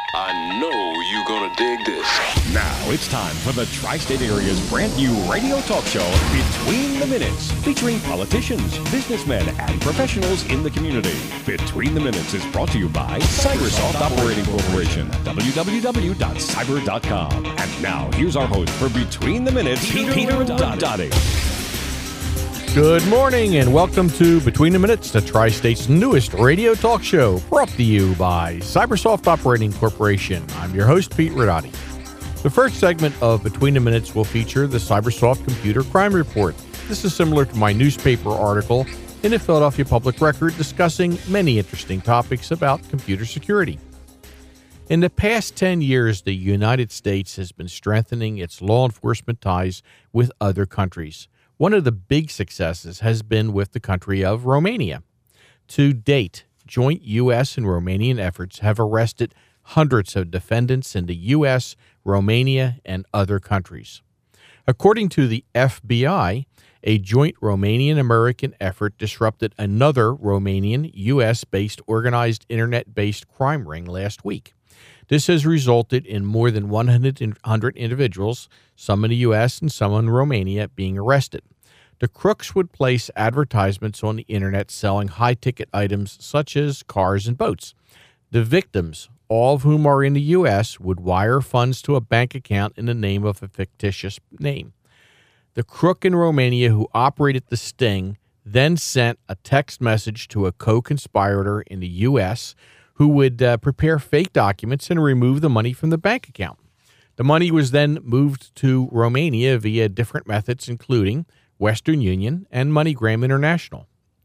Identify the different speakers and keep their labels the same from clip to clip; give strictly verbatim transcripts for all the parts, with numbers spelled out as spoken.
Speaker 1: I know you're gonna dig this.
Speaker 2: Now it's time for the Tri-State Area's brand new radio talk show, Between the Minutes, featuring politicians, businessmen, and professionals in the community. Between the Minutes is brought to you by Cybersoft Operating Corporation, w w w dot cyber dot com. And now here's our host for Between the Minutes, Peter, Peter Dottie.
Speaker 3: Good morning and welcome to Between the Minutes, the Tri-State's newest radio talk show, brought to you by Cybersoft Operating Corporation. I'm your host, Pete Ridotti. The first segment of Between the Minutes will feature the Cybersoft Computer Crime Report. This is similar to my newspaper article in the Philadelphia Public Record discussing many interesting topics about computer security. In the past ten years, the United States has been strengthening its law enforcement ties with other countries. One of the big successes has been with the country of Romania. To date, joint U S and Romanian efforts have arrested hundreds of defendants in the U S, Romania, and other countries. According to the F B I, a joint Romanian-American effort disrupted another Romanian, U S-based organized internet-based crime ring last week. This has resulted in more than one hundred individuals, some in the U S and some in Romania, being arrested. The crooks would place advertisements on the internet selling high-ticket items such as cars and boats. The victims, all of whom are in the U S, would wire funds to a bank account in the name of a fictitious name. The crook in Romania who operated the sting then sent a text message to a co-conspirator in the U S who would uh, prepare fake documents and remove the money from the bank account. The money was then moved to Romania via different methods, including Western Union and MoneyGram International.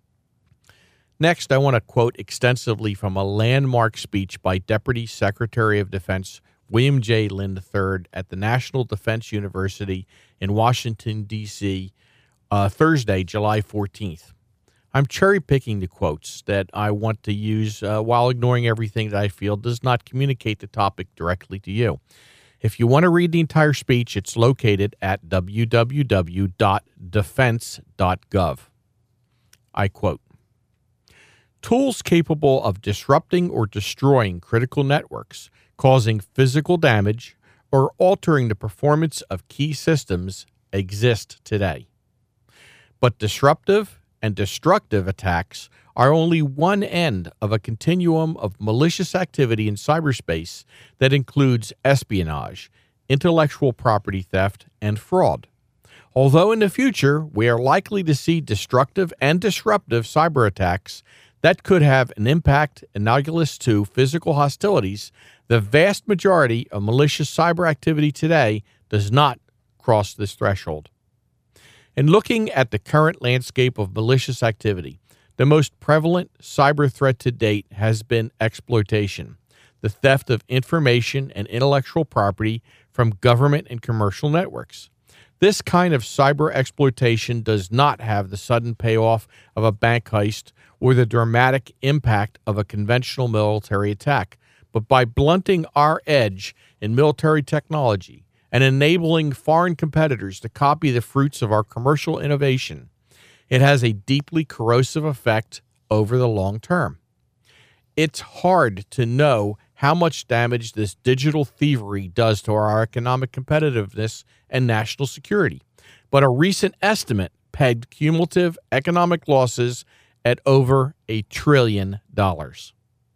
Speaker 3: Next, I want to quote extensively from a landmark speech by Deputy Secretary of Defense William J. Lynn the third at the National Defense University in Washington, D C, uh, Thursday, July fourteenth. I'm cherry-picking the quotes that I want to use uh, while ignoring everything that I feel does not communicate the topic directly to you. If you want to read the entire speech, it's located at w w w dot defense dot gov. I quote, "Tools capable of disrupting or destroying critical networks, causing physical damage, or altering the performance of key systems exist today. But disruptive and destructive attacks are only one end of a continuum of malicious activity in cyberspace that includes espionage, intellectual property theft, and fraud. Although in the future we are likely to see destructive and disruptive cyber attacks that could have an impact analogous to physical hostilities, the vast majority of malicious cyber activity today does not cross this threshold. In looking at the current landscape of malicious activity, the most prevalent cyber threat to date has been exploitation, the theft of information and intellectual property from government and commercial networks. This kind of cyber exploitation does not have the sudden payoff of a bank heist or the dramatic impact of a conventional military attack, but by blunting our edge in military technology and enabling foreign competitors to copy the fruits of our commercial innovation, it has a deeply corrosive effect over the long term. It's hard to know how much damage this digital thievery does to our economic competitiveness and national security, but a recent estimate pegged cumulative economic losses at over a trillion dollars.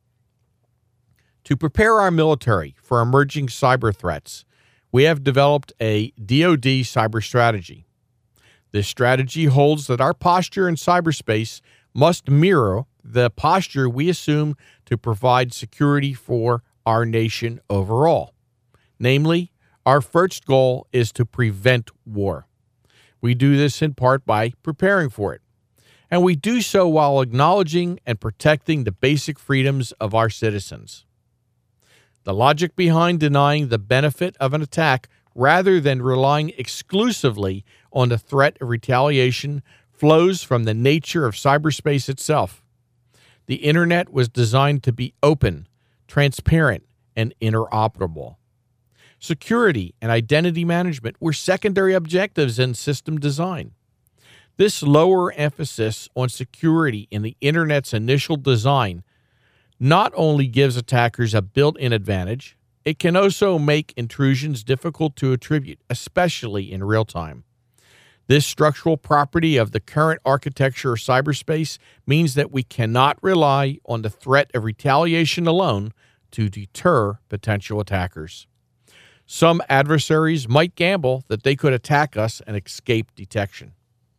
Speaker 3: To prepare our military for emerging cyber threats, we have developed a D O D cyber strategy. This strategy holds that our posture in cyberspace must mirror the posture we assume to provide security for our nation overall. Namely, our first goal is to prevent war. We do this in part by preparing for it. And we do so while acknowledging and protecting the basic freedoms of our citizens. The logic behind denying the benefit of an attack rather than relying exclusively on the threat of retaliation flows from the nature of cyberspace itself. The internet was designed to be open, transparent, and interoperable. Security and identity management were secondary objectives in system design. This lower emphasis on security in the internet's initial design not only gives attackers a built-in advantage, It can also make intrusions difficult to attribute, especially in real time. This structural property of the current architecture of cyberspace means that we cannot rely on the threat of retaliation alone to deter potential attackers. Some adversaries might gamble that they could attack us and escape detection.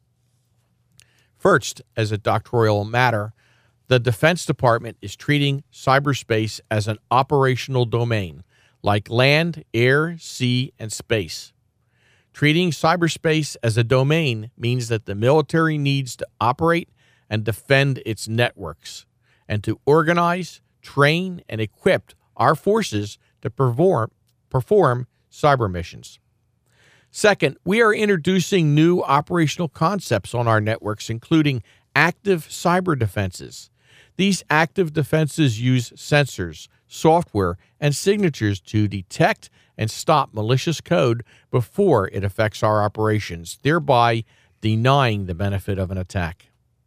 Speaker 3: First, as a doctoral matter, the Defense Department is treating cyberspace as an operational domain, like land, air, sea, and space. Treating cyberspace as a domain means that the military needs to operate and defend its networks, and to organize, train, and equip our forces to perform, perform cyber missions. Second, we are introducing new operational concepts on our networks, including active cyber defenses. These active defenses use sensors, software, and signatures to detect and stop malicious code before it affects our operations, thereby denying the benefit of an attack.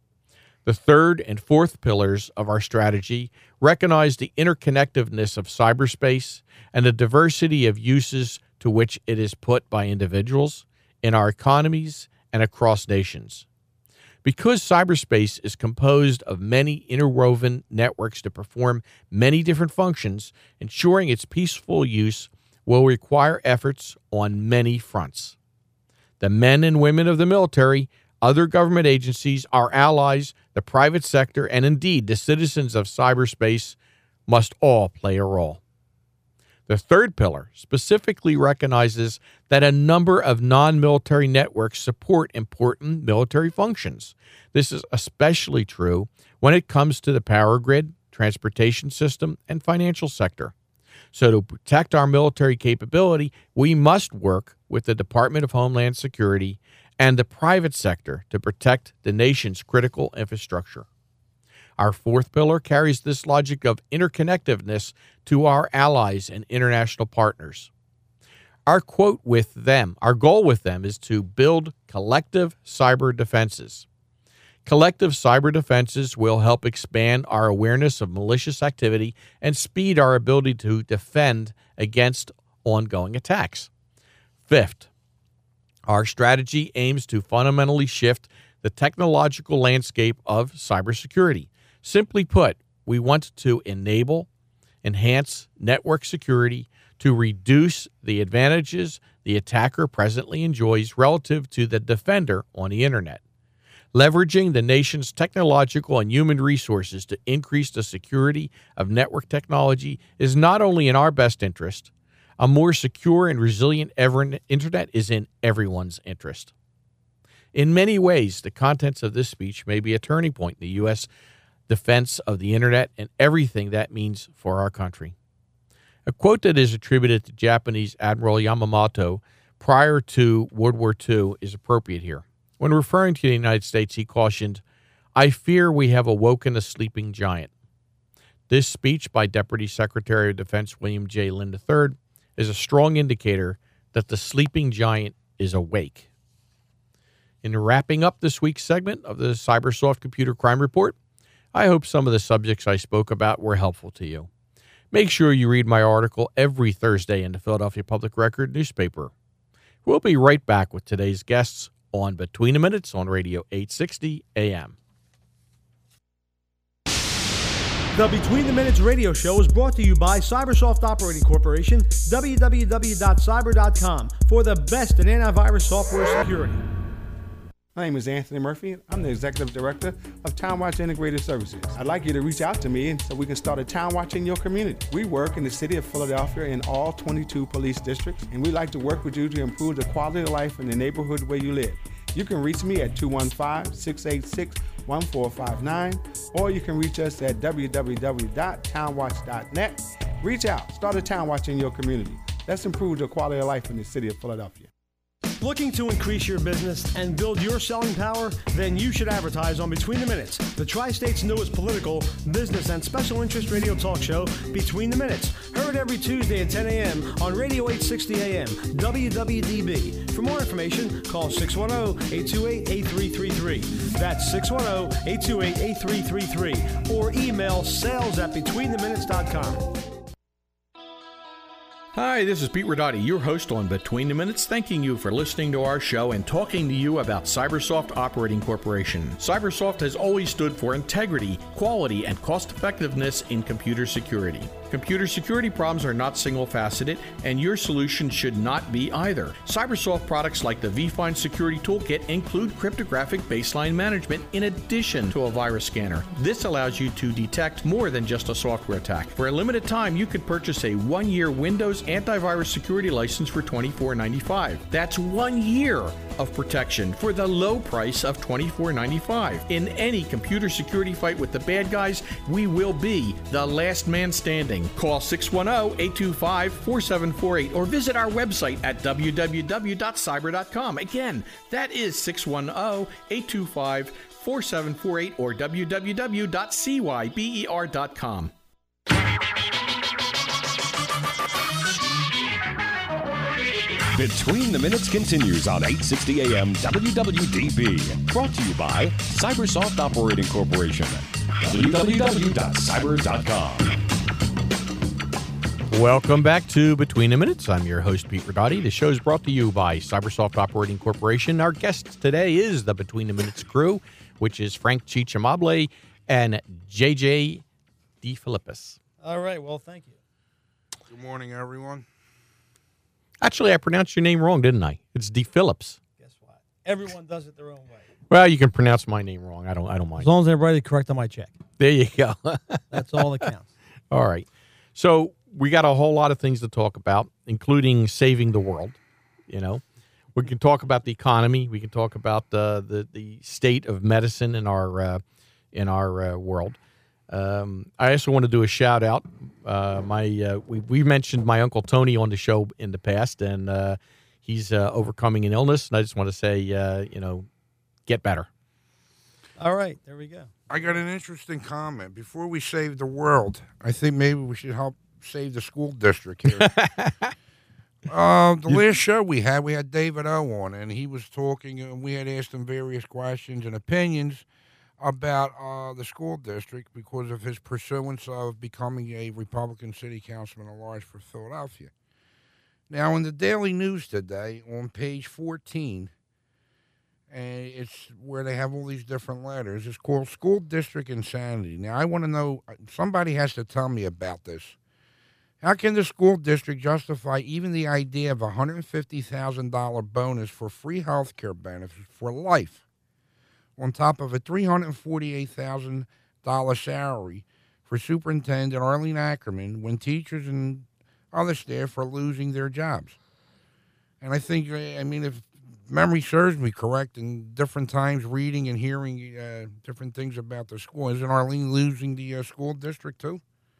Speaker 3: The third and fourth pillars of our strategy recognize the interconnectedness of cyberspace and the diversity of uses to which it is put by individuals, in our economies, and across nations. Because cyberspace is composed of many interwoven networks to perform many different functions, ensuring its peaceful use will require efforts on many fronts. The men and women of the military, other government agencies, our allies, the private sector, and indeed the citizens of cyberspace must all play a role. The third pillar specifically recognizes that a number of non-military networks support important military functions. This is especially true when it comes to the power grid, transportation system, and financial sector. So to protect our military capability, we must work with the Department of Homeland Security and the private sector to protect the nation's critical infrastructure. Our fourth pillar carries this logic of interconnectedness to our allies and international partners. Our quote with them, our goal with them is to build collective cyber defenses. Collective cyber defenses will help expand our awareness of malicious activity and speed our ability to defend against ongoing attacks. Fifth, our strategy aims to fundamentally shift the technological landscape of cybersecurity. Simply put, we want to enable, enhance network security to reduce the advantages the attacker presently enjoys relative to the defender on the internet. Leveraging the nation's technological and human resources to increase the security of network technology is not only in our best interest. A more secure and resilient internet is in everyone's interest. In many ways, the contents of this speech may be a turning point in the U S defense of the internet and everything that means for our country. A quote that is attributed to Japanese Admiral Yamamoto prior to World War Two is appropriate here. When referring to the United States, he cautioned, "I fear we have awoken a sleeping giant." This speech by Deputy Secretary of Defense William J. Lynn the third is a strong indicator that the sleeping giant is awake. In wrapping up this week's segment of the Cybersoft Computer Crime Report, I hope some of the subjects I spoke about were helpful to you. Make sure you read my article every Thursday in the Philadelphia Public Record newspaper. We'll be right back with today's guests on Between the Minutes on Radio eight sixty A M.
Speaker 4: The Between the Minutes radio show is brought to you by Cybersoft Operating Corporation, w w w dot cyber dot com, for the best in antivirus software security.
Speaker 5: My name is Anthony Murphy. I'm the Executive Director of TownWatch Integrated Services. I'd like you to reach out to me so we can start a TownWatch in your community. We work in the city of Philadelphia in all twenty-two police districts, and we'd like to work with you to improve the quality of life in the neighborhood where you live. You can reach me at two one five, six eight six, one four five nine, or you can reach us at w w w dot town watch dot net. Reach out, start a TownWatch in your community. Let's improve the quality of life in the city of Philadelphia.
Speaker 4: Looking to increase your business and build your selling power? Then you should advertise on Between the Minutes, the Tri-State's newest political, business, and special interest radio talk show, Between the Minutes. Heard every Tuesday at ten a m on Radio eight sixty A M, W W D B. For more information, call six one zero, eight two eight, eight three three three. That's six one zero, eight two eight, eight three three three. Or email sales at between the minutes dot com.
Speaker 3: Hi, this is Pete Ridotti, your host on Between the Minutes, thanking you for listening to our show and talking to you about Cybersoft Operating Corporation. Cybersoft has always stood for integrity, quality, and cost-effectiveness in computer security. Computer security problems are not single-faceted, and your solution should not be either. Cybersoft products like the vFind Security Toolkit include cryptographic baseline management in addition to a virus scanner. This allows you to detect more than just a software attack. For a limited time, you can purchase a one-year Windows antivirus security license for twenty-four ninety-five. That's one year of protection for the low price of twenty-four ninety-five. In any computer security fight with the bad guys, we will be the last man standing. Call six one zero, eight two five, four seven four eight or visit our website at w w w dot cyber dot com. Again, that is six one zero, eight two five, four seven four eight or w w w dot cyber dot com.
Speaker 2: Between the Minutes continues on eight sixty A M W W D B. Brought to you by Cybersoft Operating Corporation. w w w dot cyber dot com.
Speaker 3: Welcome back to Between the Minutes. I'm your host, Pete Ridotti. The show is brought to you by Cybersoft Operating Corporation. Our guest today is the Between the Minutes crew, which is Frank Chichamable and J J DeFilippis.
Speaker 6: All right. Well, thank you.
Speaker 7: Good morning, everyone.
Speaker 3: Actually, I pronounced your name wrong, didn't I? It's DeFilips.
Speaker 6: Guess what? Everyone does it their own way.
Speaker 3: Well, you can pronounce my name wrong. I don't. I don't mind.
Speaker 6: As long as everybody correct on my check.
Speaker 3: There you go.
Speaker 6: That's all that counts.
Speaker 3: All right. So we got a whole lot of things to talk about, including saving the world. You know, we can talk about the economy. We can talk about uh, the the state of medicine in our uh, in our uh, world. Um, I also want to do a shout out. Uh, my uh, we we mentioned my Uncle Tony on the show in the past, and uh, he's uh, overcoming an illness. And I just want to say, uh, you know, get better.
Speaker 6: All right, there we go.
Speaker 7: I got an interesting comment. Before we save the world, I think maybe we should help save the school district here. uh, the last show we had, we had David O on, and he was talking, and we had asked him various questions and opinions about uh, the school district because of his pursuance of becoming a Republican city councilman at large for Philadelphia. Now, in the Daily News today, on page fourteen, and it's where they have all these different letters, it's called School District Insanity. Now, I want to know, somebody has to tell me about this. How can the school district justify even the idea of a one hundred fifty thousand dollars bonus for free health care benefits for life, on top of a three hundred forty-eight thousand dollars salary for Superintendent Arlene Ackerman, when teachers and other staff are losing their jobs? And I think, I mean, if memory serves me correct, in different times reading and hearing uh, different things about the school, isn't Arlene losing the uh, school district too?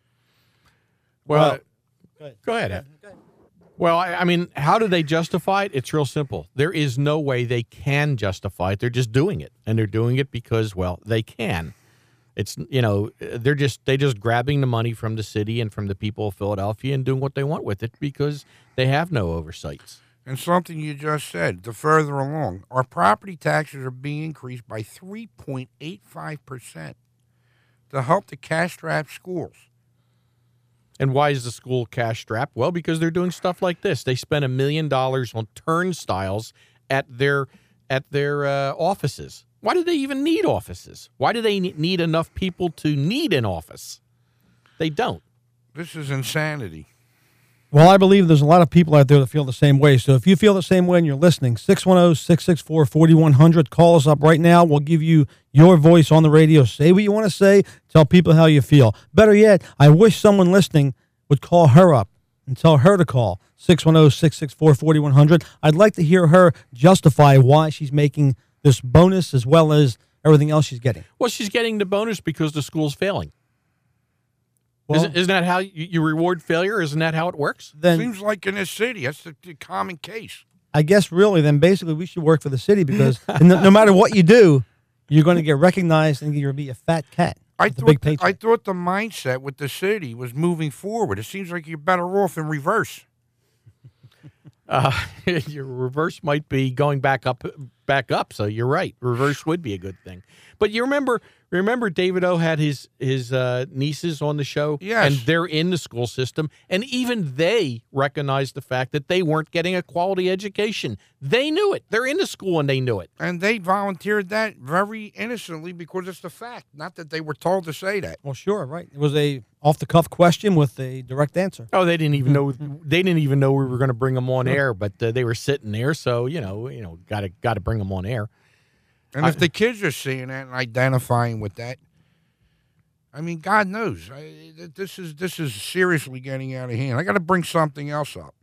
Speaker 3: Well,
Speaker 6: Uh, go ahead.
Speaker 3: go ahead. Ed.
Speaker 6: Go ahead.
Speaker 3: Well, I, I mean, how do they justify it? It's real simple. There is no way they can justify it. They're just doing it, and they're doing it because, well, they can. It's, you know, they're just they just grabbing the money from the city and from the people of Philadelphia and doing what they want with it because they have no oversights.
Speaker 7: And something you just said, the further along, our property taxes are being increased by three point eight five percent to help the cash-strapped schools.
Speaker 3: And why is the school cash strapped? Well, because they're doing stuff like this. They spend a million dollars on turnstiles at their at their uh, offices. Why do they even need offices? Why do they need enough people to need an office? They don't.
Speaker 7: This is insanity.
Speaker 6: Well, I believe there's a lot of people out there that feel the same way. So if you feel the same way and you're listening, six one zero, six six four, four one zero zero, call us up right now. We'll give you your voice on the radio. Say what you want to say. Tell people how you feel. Better yet, I wish someone listening would call her up and tell her to call six one zero, six six four, four one zero zero. I'd like to hear her justify why she's making this bonus as well as everything else she's getting.
Speaker 3: Well, she's getting the bonus because the school's failing.
Speaker 6: Well,
Speaker 3: isn't, isn't that how you, you reward failure? Isn't that how it works?
Speaker 6: Then
Speaker 7: Seems like in this city, that's the, the common case.
Speaker 6: I guess really, then basically we should work for the city because no, no matter what you do, you're going to get recognized and you're going to be a fat cat.
Speaker 7: I
Speaker 6: with a
Speaker 7: thought,
Speaker 6: big
Speaker 7: the,
Speaker 6: paycheck.
Speaker 7: I thought the mindset with the city was moving forward. It seems like you're better off in reverse.
Speaker 3: Uh, your reverse might be going back up back up. So you're right. Reverse would be a good thing. But you remember, remember David O had his his uh, nieces on the show?
Speaker 7: Yes.
Speaker 3: And they're in the school system. And even they recognized the fact that they weren't getting a quality education. They knew it. They're in the school and they knew it.
Speaker 7: And they volunteered that very innocently because it's the fact, not that they were told to say that.
Speaker 6: Well, sure, right. It was a off-the-cuff question with a direct answer.
Speaker 3: Oh, they didn't even know. They didn't even know we were going to bring them on air, but uh, they were sitting there. So you know, you know, got to got to bring them on air.
Speaker 7: And if I, the kids are seeing that and identifying with that, I mean, God knows, I, this is this is seriously getting out of hand. I got to bring something else up.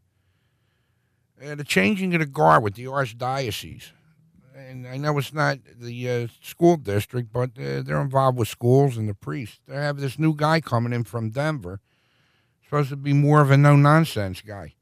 Speaker 7: Uh, the changing of the guard with the archdiocese, and I know it's not the uh, school district, but uh, they're involved with schools and the priests. They have this new guy coming in from Denver, supposed to be more of a no-nonsense guy.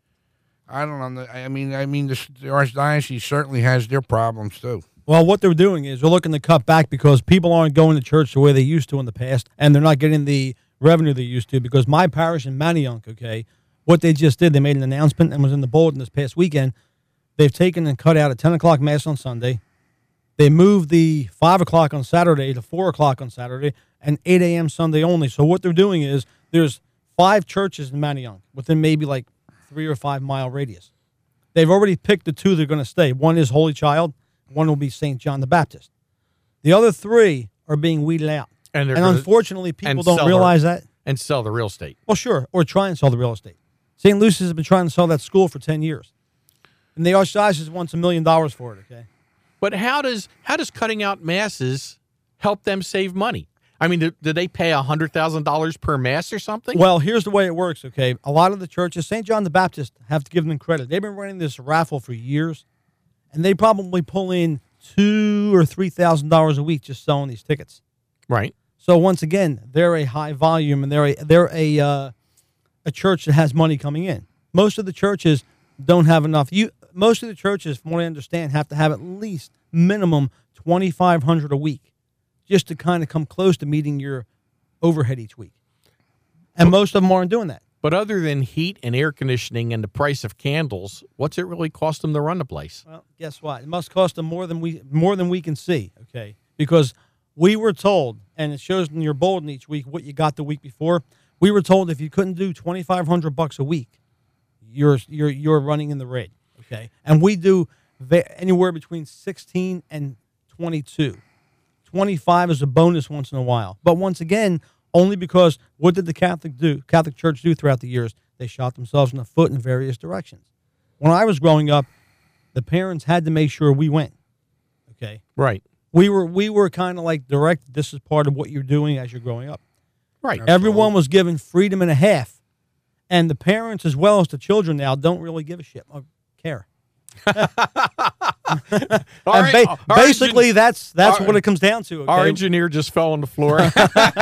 Speaker 7: I don't know. I mean, I mean, the, the archdiocese certainly has their problems too.
Speaker 6: Well, what they're doing is they're looking to cut back because people aren't going to church the way they used to in the past, and they're not getting the revenue they used to. Because my parish in Manayunk, okay, what they just did, they made an announcement and was in the bulletin this past weekend. They've taken and cut out a ten o'clock Mass on Sunday. They moved the five o'clock on Saturday to four o'clock on Saturday and eight a.m. Sunday only. So what they're doing is there's five churches in Manayunk within maybe like three or five mile radius. They've already picked the two they're going to stay. One is Holy Child. One will be Saint John the Baptist. The other three are being weeded out.
Speaker 3: And,
Speaker 6: and
Speaker 3: gonna,
Speaker 6: unfortunately, people
Speaker 3: and
Speaker 6: don't realize
Speaker 3: their,
Speaker 6: that.
Speaker 3: And sell the real estate.
Speaker 6: Well, sure, or try and sell the real estate. Saint Lucy's has been trying to sell that school for ten years. And the Archdiocese wants a million dollars for it, okay?
Speaker 3: But how does how does cutting out masses help them save money? I mean, do, do they pay one hundred thousand dollars per mass or something?
Speaker 6: Well, here's the way it works, okay? A lot of the churches, Saint John the Baptist, have to give them credit. They've been running this raffle for years, and they probably pull in two or three thousand dollars a week just selling these tickets.
Speaker 3: Right.
Speaker 6: So once again, they're a high volume, and they're a they're a uh, a church that has money coming in. Most of the churches don't have enough. You most of the churches, from what I understand, have to have at least minimum twenty five hundred a week, just to kind of come close to meeting your overhead each week. And most of them aren't doing that.
Speaker 3: But other than heat and air conditioning and the price of candles, what's it really cost them to run the place?
Speaker 6: Well, guess what? It must cost them more than we more than we can see, okay? Because we were told, and it shows in your bulletin each week what you got the week before. We were told if you couldn't do twenty-five hundred bucks a week, you're you're you're running in the red, okay? And we do anywhere between sixteen and twenty-two. twenty-five is a bonus once in a while. But once again, only because what did the Catholic do? Catholic Church do throughout the years? They shot themselves in the foot in various directions. When I was growing up, the parents had to make sure we went. Okay,
Speaker 3: right.
Speaker 6: We were we were kind of like direct. This is part of what you're doing as you're growing up.
Speaker 3: Right.
Speaker 6: Everyone was given freedom and a half, and the parents as well as the children now don't really give a shit or care. and
Speaker 3: right,
Speaker 6: ba- basically,
Speaker 3: engin-
Speaker 6: that's that's
Speaker 3: our,
Speaker 6: what it comes down to. Okay?
Speaker 3: Our engineer just fell on the floor.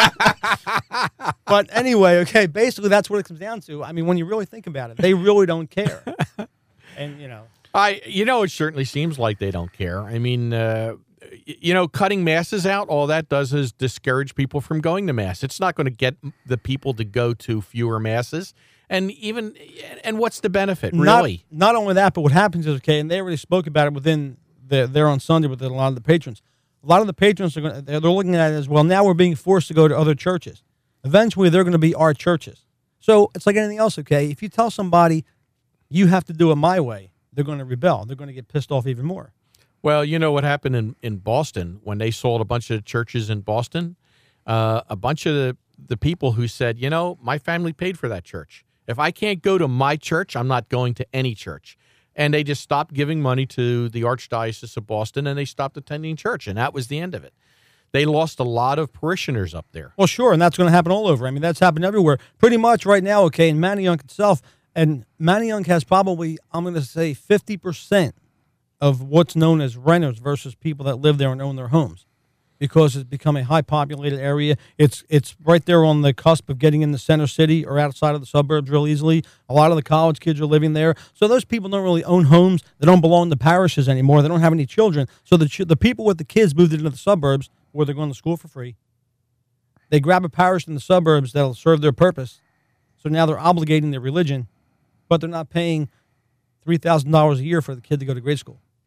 Speaker 6: But anyway, okay, basically that's what it comes down to. I mean, when you really think about it, they really don't care. And, you know.
Speaker 3: I, you know, it certainly seems like they don't care. I mean, uh, you know, cutting masses out, all that does is discourage people from going to mass. It's not going to get the people to go to fewer masses. And even, and what's the benefit, really?
Speaker 6: Not, not only that, but what happens is, okay, and they already spoke about it within, the, there on Sunday with a lot of the patrons. A lot of the patrons, are going, they're looking at it as, well, now we're being forced to go to other churches. Eventually, they're going to be our churches. So it's like anything else, okay? If you tell somebody you have to do it my way, they're going to rebel. They're going to get pissed off even more.
Speaker 3: Well, you know what happened in, in Boston when they sold a bunch of churches in Boston? Uh, a bunch of the, the people who said, you know, my family paid for that church. If I can't go to my church, I'm not going to any church. And they just stopped giving money to the Archdiocese of Boston, and they stopped attending church, and that was the end of it. They lost a lot of parishioners up there.
Speaker 6: Well, sure, and that's going to happen all over. I mean, that's happened everywhere. Pretty much right now, okay, in Manayunk itself, and Manayunk has probably, I'm going to say, fifty percent of what's known as renters versus people that live there and own their homes, because it's become a high-populated area. It's it's right there on the cusp of getting in the center city or outside of the suburbs real easily. A lot of the college kids are living there. So those people don't really own homes. They don't belong to parishes anymore. They don't have any children. So the ch- the people with the kids moved into the suburbs where they're going to school for free. They grab a parish in the suburbs that'll serve their purpose. So now they're obligating their religion, but they're not paying three thousand dollars a year for the kid to go to grade school.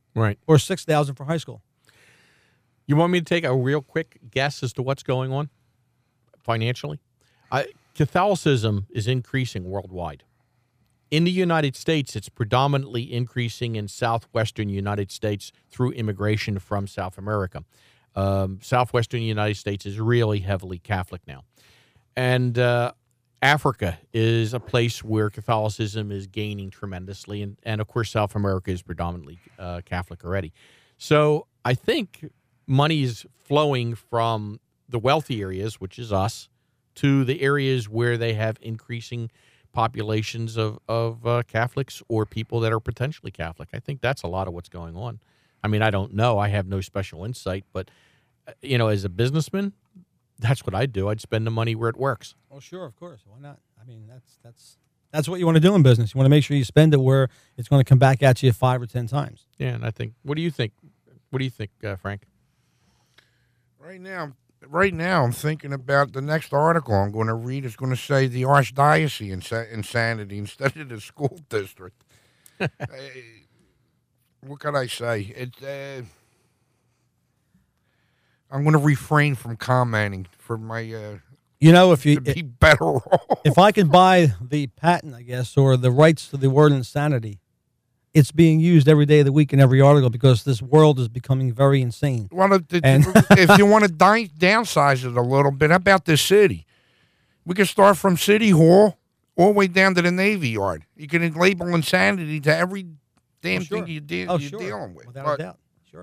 Speaker 3: Right.
Speaker 6: or six thousand for high school.
Speaker 3: You want me to take a real quick guess as to what's going on financially? I, Catholicism is increasing worldwide. In the United States, it's predominantly increasing in southwestern United States through immigration from South America. Um, southwestern United States is really heavily Catholic now. And uh, Africa is a place where Catholicism is gaining tremendously. And, and of course, South America is predominantly uh, Catholic already. So I think money is flowing from the wealthy areas, which is us, to the areas where they have increasing populations of, of uh, Catholics or people that are potentially Catholic. I think that's a lot of what's going on. I mean, I don't know. I have no special insight, but, uh, you know, as a businessman, that's what I'd do. I'd spend the money where it works.
Speaker 6: Oh, sure, of course. Why not? I mean, that's that's that's what you want to do in business. You want to make sure you spend it where it's going to come back at you five or ten times.
Speaker 3: Yeah, and I think, what do you think? What do you think, uh, Frank?
Speaker 7: Right now, right now, I'm thinking about the next article I'm going to read is going to say the archdiocese insa- insanity instead of the school district. uh, what can I say? It. Uh, I'm going to refrain from commenting for my. Uh,
Speaker 6: You know, if you
Speaker 7: to be better off.
Speaker 6: if I can buy the patent, I guess, or the rights to the word insanity, it's being used every day of the week in every article because this world is becoming very insane.
Speaker 7: Well, if,
Speaker 6: And-
Speaker 7: if you want to di- downsize it a little bit, how about the city? We can start from City Hall all the way down to the Navy Yard. You can label insanity to every damn
Speaker 6: Oh, sure.
Speaker 7: thing you de-
Speaker 6: Oh,
Speaker 7: you're
Speaker 6: sure.
Speaker 7: dealing with.
Speaker 6: Without
Speaker 7: But
Speaker 6: a doubt. Sure.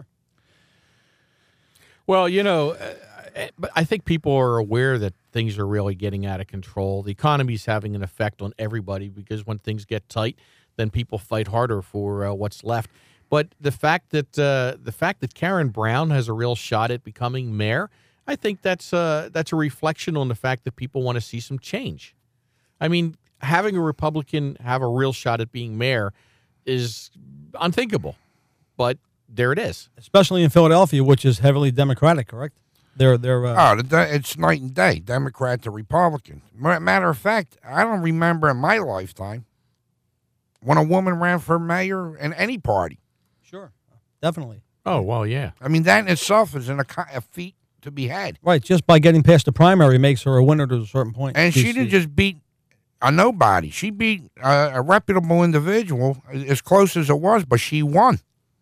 Speaker 3: Well, you know, uh, but I think people are aware that things are really getting out of control. The economy's having an effect on everybody because when things get tight, then people fight harder for uh, what's left. But the fact that uh, the fact that Karen Brown has a real shot at becoming mayor, I think that's uh, that's a reflection on the fact that people want to see some change. I mean, having a Republican have a real shot at being mayor is unthinkable, but there it is.
Speaker 6: Especially in Philadelphia, which is heavily Democratic, correct? They're they're uh,
Speaker 7: oh, the, de- it's night and day, Democrat to Republican. Ma- Matter of fact, I don't remember in my lifetime when a woman ran for mayor in any party.
Speaker 6: sure, definitely.
Speaker 3: Oh, well, yeah.
Speaker 7: I mean, that in itself is an, a, a feat to be had.
Speaker 6: Right, just by getting past the primary makes her a winner to a certain point.
Speaker 7: And she
Speaker 6: She's-
Speaker 7: didn't just beat a nobody. She beat a, a reputable individual as close as it was, but she won.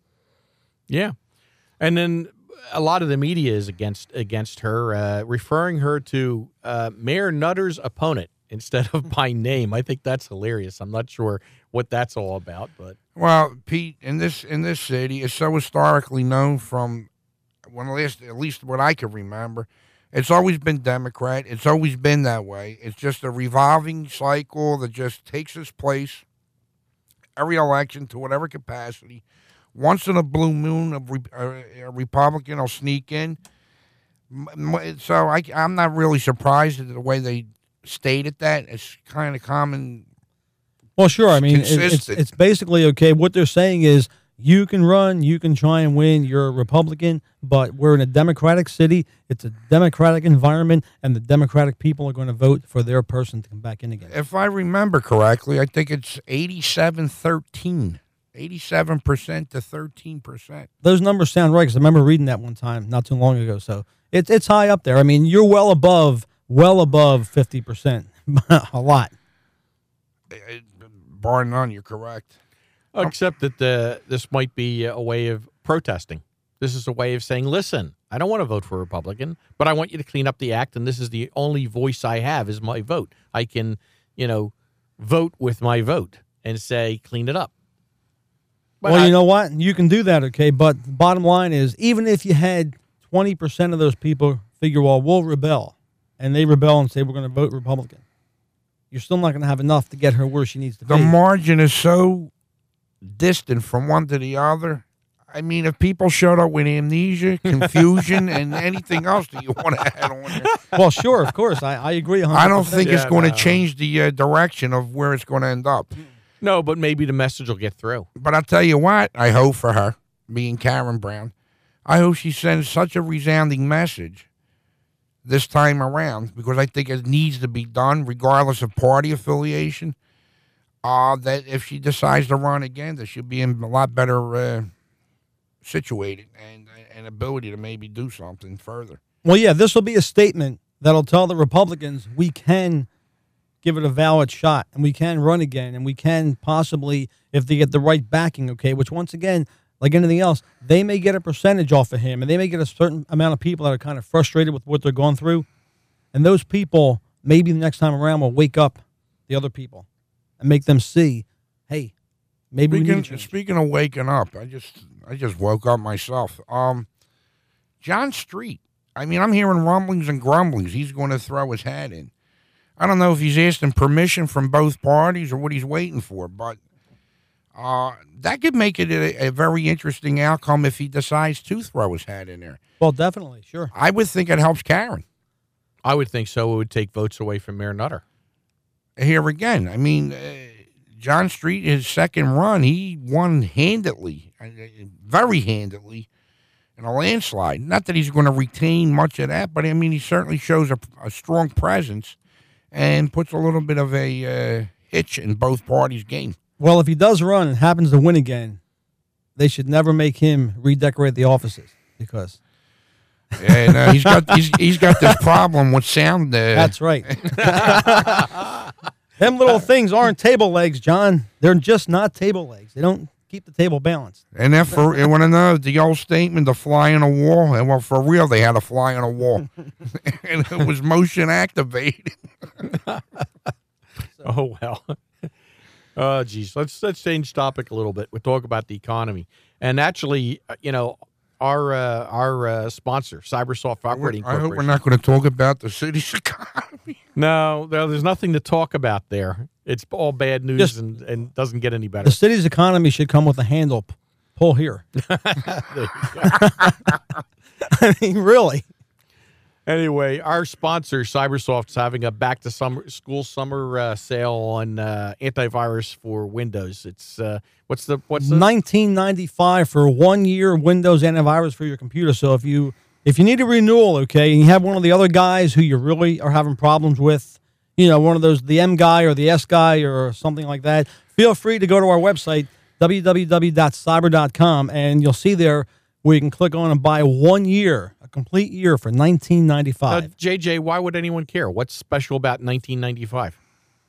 Speaker 3: Yeah. And then a lot of the media is against against her, uh, referring her to uh, Mayor Nutter's opponent instead of by name. I think that's hilarious. I'm not sure what that's all about, but
Speaker 7: Well, Pete, in this in this city, it's so historically known from when last, at least what I can remember. It's always been Democrat. It's always been that way. It's just a revolving cycle that just takes its place every election to whatever capacity. Once in a blue moon, a, re, a, a Republican will sneak in. M- m- So I, I'm not really surprised at the way they stated that. It's kind of common.
Speaker 6: Well, sure. I mean, it- it's
Speaker 7: consistent.
Speaker 6: it's basically okay. What they're saying is you can run, you can try and win. You're a Republican, but we're in a Democratic city. It's a Democratic environment, and the Democratic people are going to vote for their person to come back in again.
Speaker 7: If I remember correctly, I think it's eighty-seven thirteen. eighty-seven percent to thirteen percent.
Speaker 6: Those numbers sound right because I remember reading that one time not too long ago. So it's it's high up there. I mean, you're well above, well above fifty percent. A lot.
Speaker 7: Bar none, you're correct.
Speaker 3: except that the, this might be a way of protesting. This is a way of saying, listen, I don't want to vote for a Republican, but I want you to clean up the act, and this is the only voice I have is my vote. I can, you know, vote with my vote and say, clean it up. But
Speaker 6: well,
Speaker 3: I-
Speaker 6: you know what? You can do that, okay? But the bottom line is, even if you had twenty percent of those people figure, well, we'll rebel, and they rebel and say, we're going to vote Republican, you're still not going to have enough to get her where she needs to
Speaker 7: The
Speaker 6: be.
Speaker 7: margin is so distant from one to the other. I mean, if people showed up with amnesia, confusion, and anything else that you want to add on there,
Speaker 6: Well, sure, of course. I, I agree one hundred percent.
Speaker 7: I don't think it's
Speaker 3: Yeah,
Speaker 7: going to
Speaker 3: no.
Speaker 7: change the uh, direction of where it's going to end up.
Speaker 3: No, but maybe the message will get through.
Speaker 7: But I'll tell you what, I hope for her, being Karen Brown, I hope she sends such a resounding message this time around, because I think it needs to be done regardless of party affiliation, uh, that if she decides to run again, that she'll be in a lot better uh, situated and an ability to maybe do something further.
Speaker 6: Well, yeah, this will be a statement that'll tell the Republicans we can give it a valid shot and we can run again and we can possibly, if they get the right backing, okay, which once again, like anything else, they may get a percentage off of him and they may get a certain amount of people that are kind of frustrated with what they're going through. And those people, maybe the next time around, will wake up the other people and make them see, hey, maybe
Speaker 7: speaking,
Speaker 6: we need to change.
Speaker 7: Speaking of waking up, I just I just woke up myself. Um, John Street. I mean, I'm hearing rumblings and grumblings. He's going to throw his hat in. I don't know if he's asking permission from both parties or what he's waiting for, but uh, that could make it a, a very interesting outcome if he decides to throw his hat in there.
Speaker 6: Well, definitely, sure.
Speaker 7: I would think it helps Karen.
Speaker 3: I would think so. It would take votes away from Mayor Nutter.
Speaker 7: Here again, I mean, uh, John Street, his second run, he won handedly, uh, very handedly, in a landslide. Not that he's going to retain much of that, but I mean, he certainly shows a, a strong presence and puts a little bit of a uh, hitch in both parties' game.
Speaker 6: Well, if he does run and happens to win again, they should never make him redecorate the offices because.
Speaker 7: And uh, he's got he's, he's got this problem with sound. Uh,
Speaker 6: That's right. Them little things aren't table legs, John. They're just not table legs. They don't keep the table balanced.
Speaker 7: And then for you want to know the old statement, the fly on a wall. And well, for real, they had a fly on a wall, and it was motion activated.
Speaker 3: Oh well. Oh geez, let's let's change topic a little bit. We'll talk about the economy, and actually, uh, you know, our uh, our uh, sponsor, Cybersoft Operating
Speaker 7: I hope
Speaker 3: Corporation.
Speaker 7: we're not going to talk about the city's economy.
Speaker 3: No, there, there's nothing to talk about there. It's all bad news
Speaker 6: Just-
Speaker 3: and, and doesn't get any better.
Speaker 6: The city's economy should come with a handle. P- Pull here. I mean, really.
Speaker 3: Anyway, our sponsor, Cybersoft, is having a back to summer school summer uh, sale on uh, antivirus for Windows. It's uh, what's the what's the
Speaker 6: nineteen ninety-five for one year Windows antivirus for your computer. So if you if you need a renewal, okay, and you have one of the other guys who you really are having problems with, you know, one of those the M guy or the S guy or something like that, feel free to go to our website w w w dot cyber dot com and you'll see there where you can click on and buy one year, a complete year for nineteen ninety-five.
Speaker 3: uh, J J? Why would anyone care? What's special about nineteen ninety-five?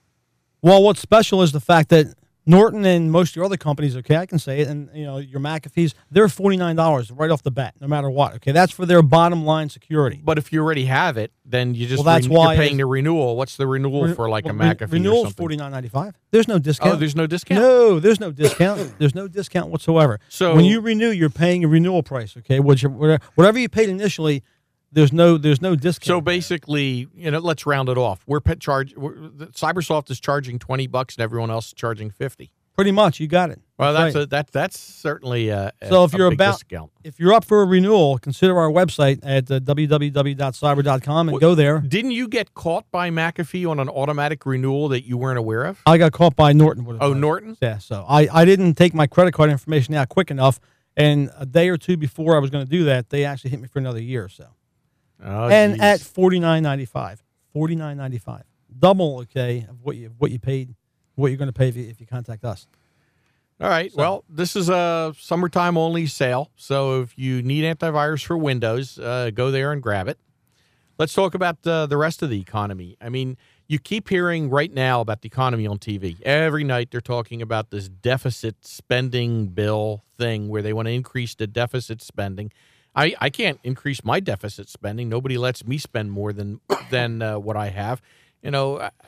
Speaker 6: Well, what's special is the fact that Norton and most of your other companies, okay, I can say it, and you know your McAfee's, they're forty-nine dollars right off the bat, no matter what. Okay, that's for their bottom line security.
Speaker 3: But if you already have it, then you just
Speaker 6: Well, that's
Speaker 3: ren-
Speaker 6: why
Speaker 3: you're paying
Speaker 6: it's-
Speaker 3: the renewal. What's the renewal
Speaker 6: Re-
Speaker 3: for like a
Speaker 6: well, re-
Speaker 3: McAfee or
Speaker 6: renewal's
Speaker 3: something?
Speaker 6: forty-nine ninety-five. There's no discount.
Speaker 3: Oh, there's no discount.
Speaker 6: No, there's no discount. There's no discount whatsoever.
Speaker 3: So-
Speaker 6: when you renew, you're paying a renewal price. Okay, which whatever you paid initially, there's no there's no discount.
Speaker 3: So
Speaker 6: there.
Speaker 3: basically, you know, let's round it off. We're pet charge. We're, the- Cybersoft is charging twenty bucks, and everyone else is charging fifty.
Speaker 6: pretty much you got it.
Speaker 3: Well, that's
Speaker 6: right.
Speaker 3: a, that that's certainly a, a
Speaker 6: So if
Speaker 3: a
Speaker 6: you're
Speaker 3: big
Speaker 6: about
Speaker 3: discount.
Speaker 6: if you're up for a renewal, consider our website at uh, w w w dot cyber dot com and
Speaker 3: Well,
Speaker 6: go there.
Speaker 3: Didn't you get caught by McAfee on an automatic renewal that you weren't aware of?
Speaker 6: I got caught by Norton. what it
Speaker 3: Oh,
Speaker 6: was.
Speaker 3: Norton?
Speaker 6: Yeah, so I, I didn't take my credit card information out quick enough, and a day or two before I was going to do that, they actually hit me for another year or so.
Speaker 3: Oh,
Speaker 6: and
Speaker 3: geez.
Speaker 6: at forty-nine ninety-five, forty-nine ninety-five, double okay of what you what you paid, what you're going to pay if you, if you contact us.
Speaker 3: All right.
Speaker 6: So-
Speaker 3: Well, this is a summertime only sale. So if you need antivirus for Windows, uh, go there and grab it. Let's talk about uh, the rest of the economy. I mean, you keep hearing right now about the economy on T V. Every night they're talking about this deficit spending bill thing where they want to increase the deficit spending. I, I can't increase my deficit spending. Nobody lets me spend more than than uh, what I have. You know, uh,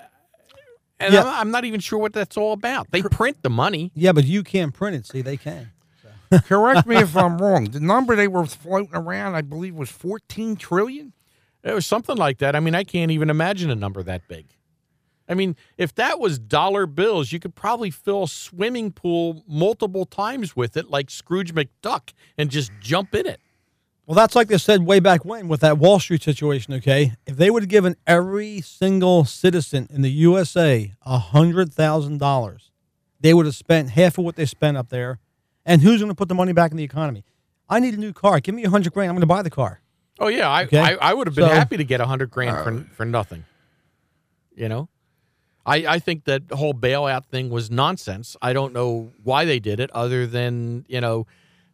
Speaker 3: and
Speaker 6: Yeah.
Speaker 3: I'm, I'm not even sure what that's all about. They print the money.
Speaker 6: Yeah, but you can't print it. See, they can.
Speaker 7: Correct me if I'm wrong. The number they were floating around, I believe, was fourteen trillion.
Speaker 3: It was something like that. I mean, I can't even imagine a number that big. I mean, if that was dollar bills, you could probably fill a swimming pool multiple times with it, like Scrooge McDuck, and just jump in it.
Speaker 6: Well, that's like they said way back when with that Wall Street situation, okay? If they would have given every single citizen in the U S A one hundred thousand dollars, they would have spent half of what they spent up there. And who's going to put the money back in the economy? I need a new car. Give me one hundred grand. I'm going to buy the car.
Speaker 3: Oh, yeah. I,
Speaker 6: Okay.
Speaker 3: I, I would have been
Speaker 6: So-
Speaker 3: happy to get a hundred grand for, for nothing. You know? I, I think that whole bailout thing was nonsense. I don't know why they did it other than, you know,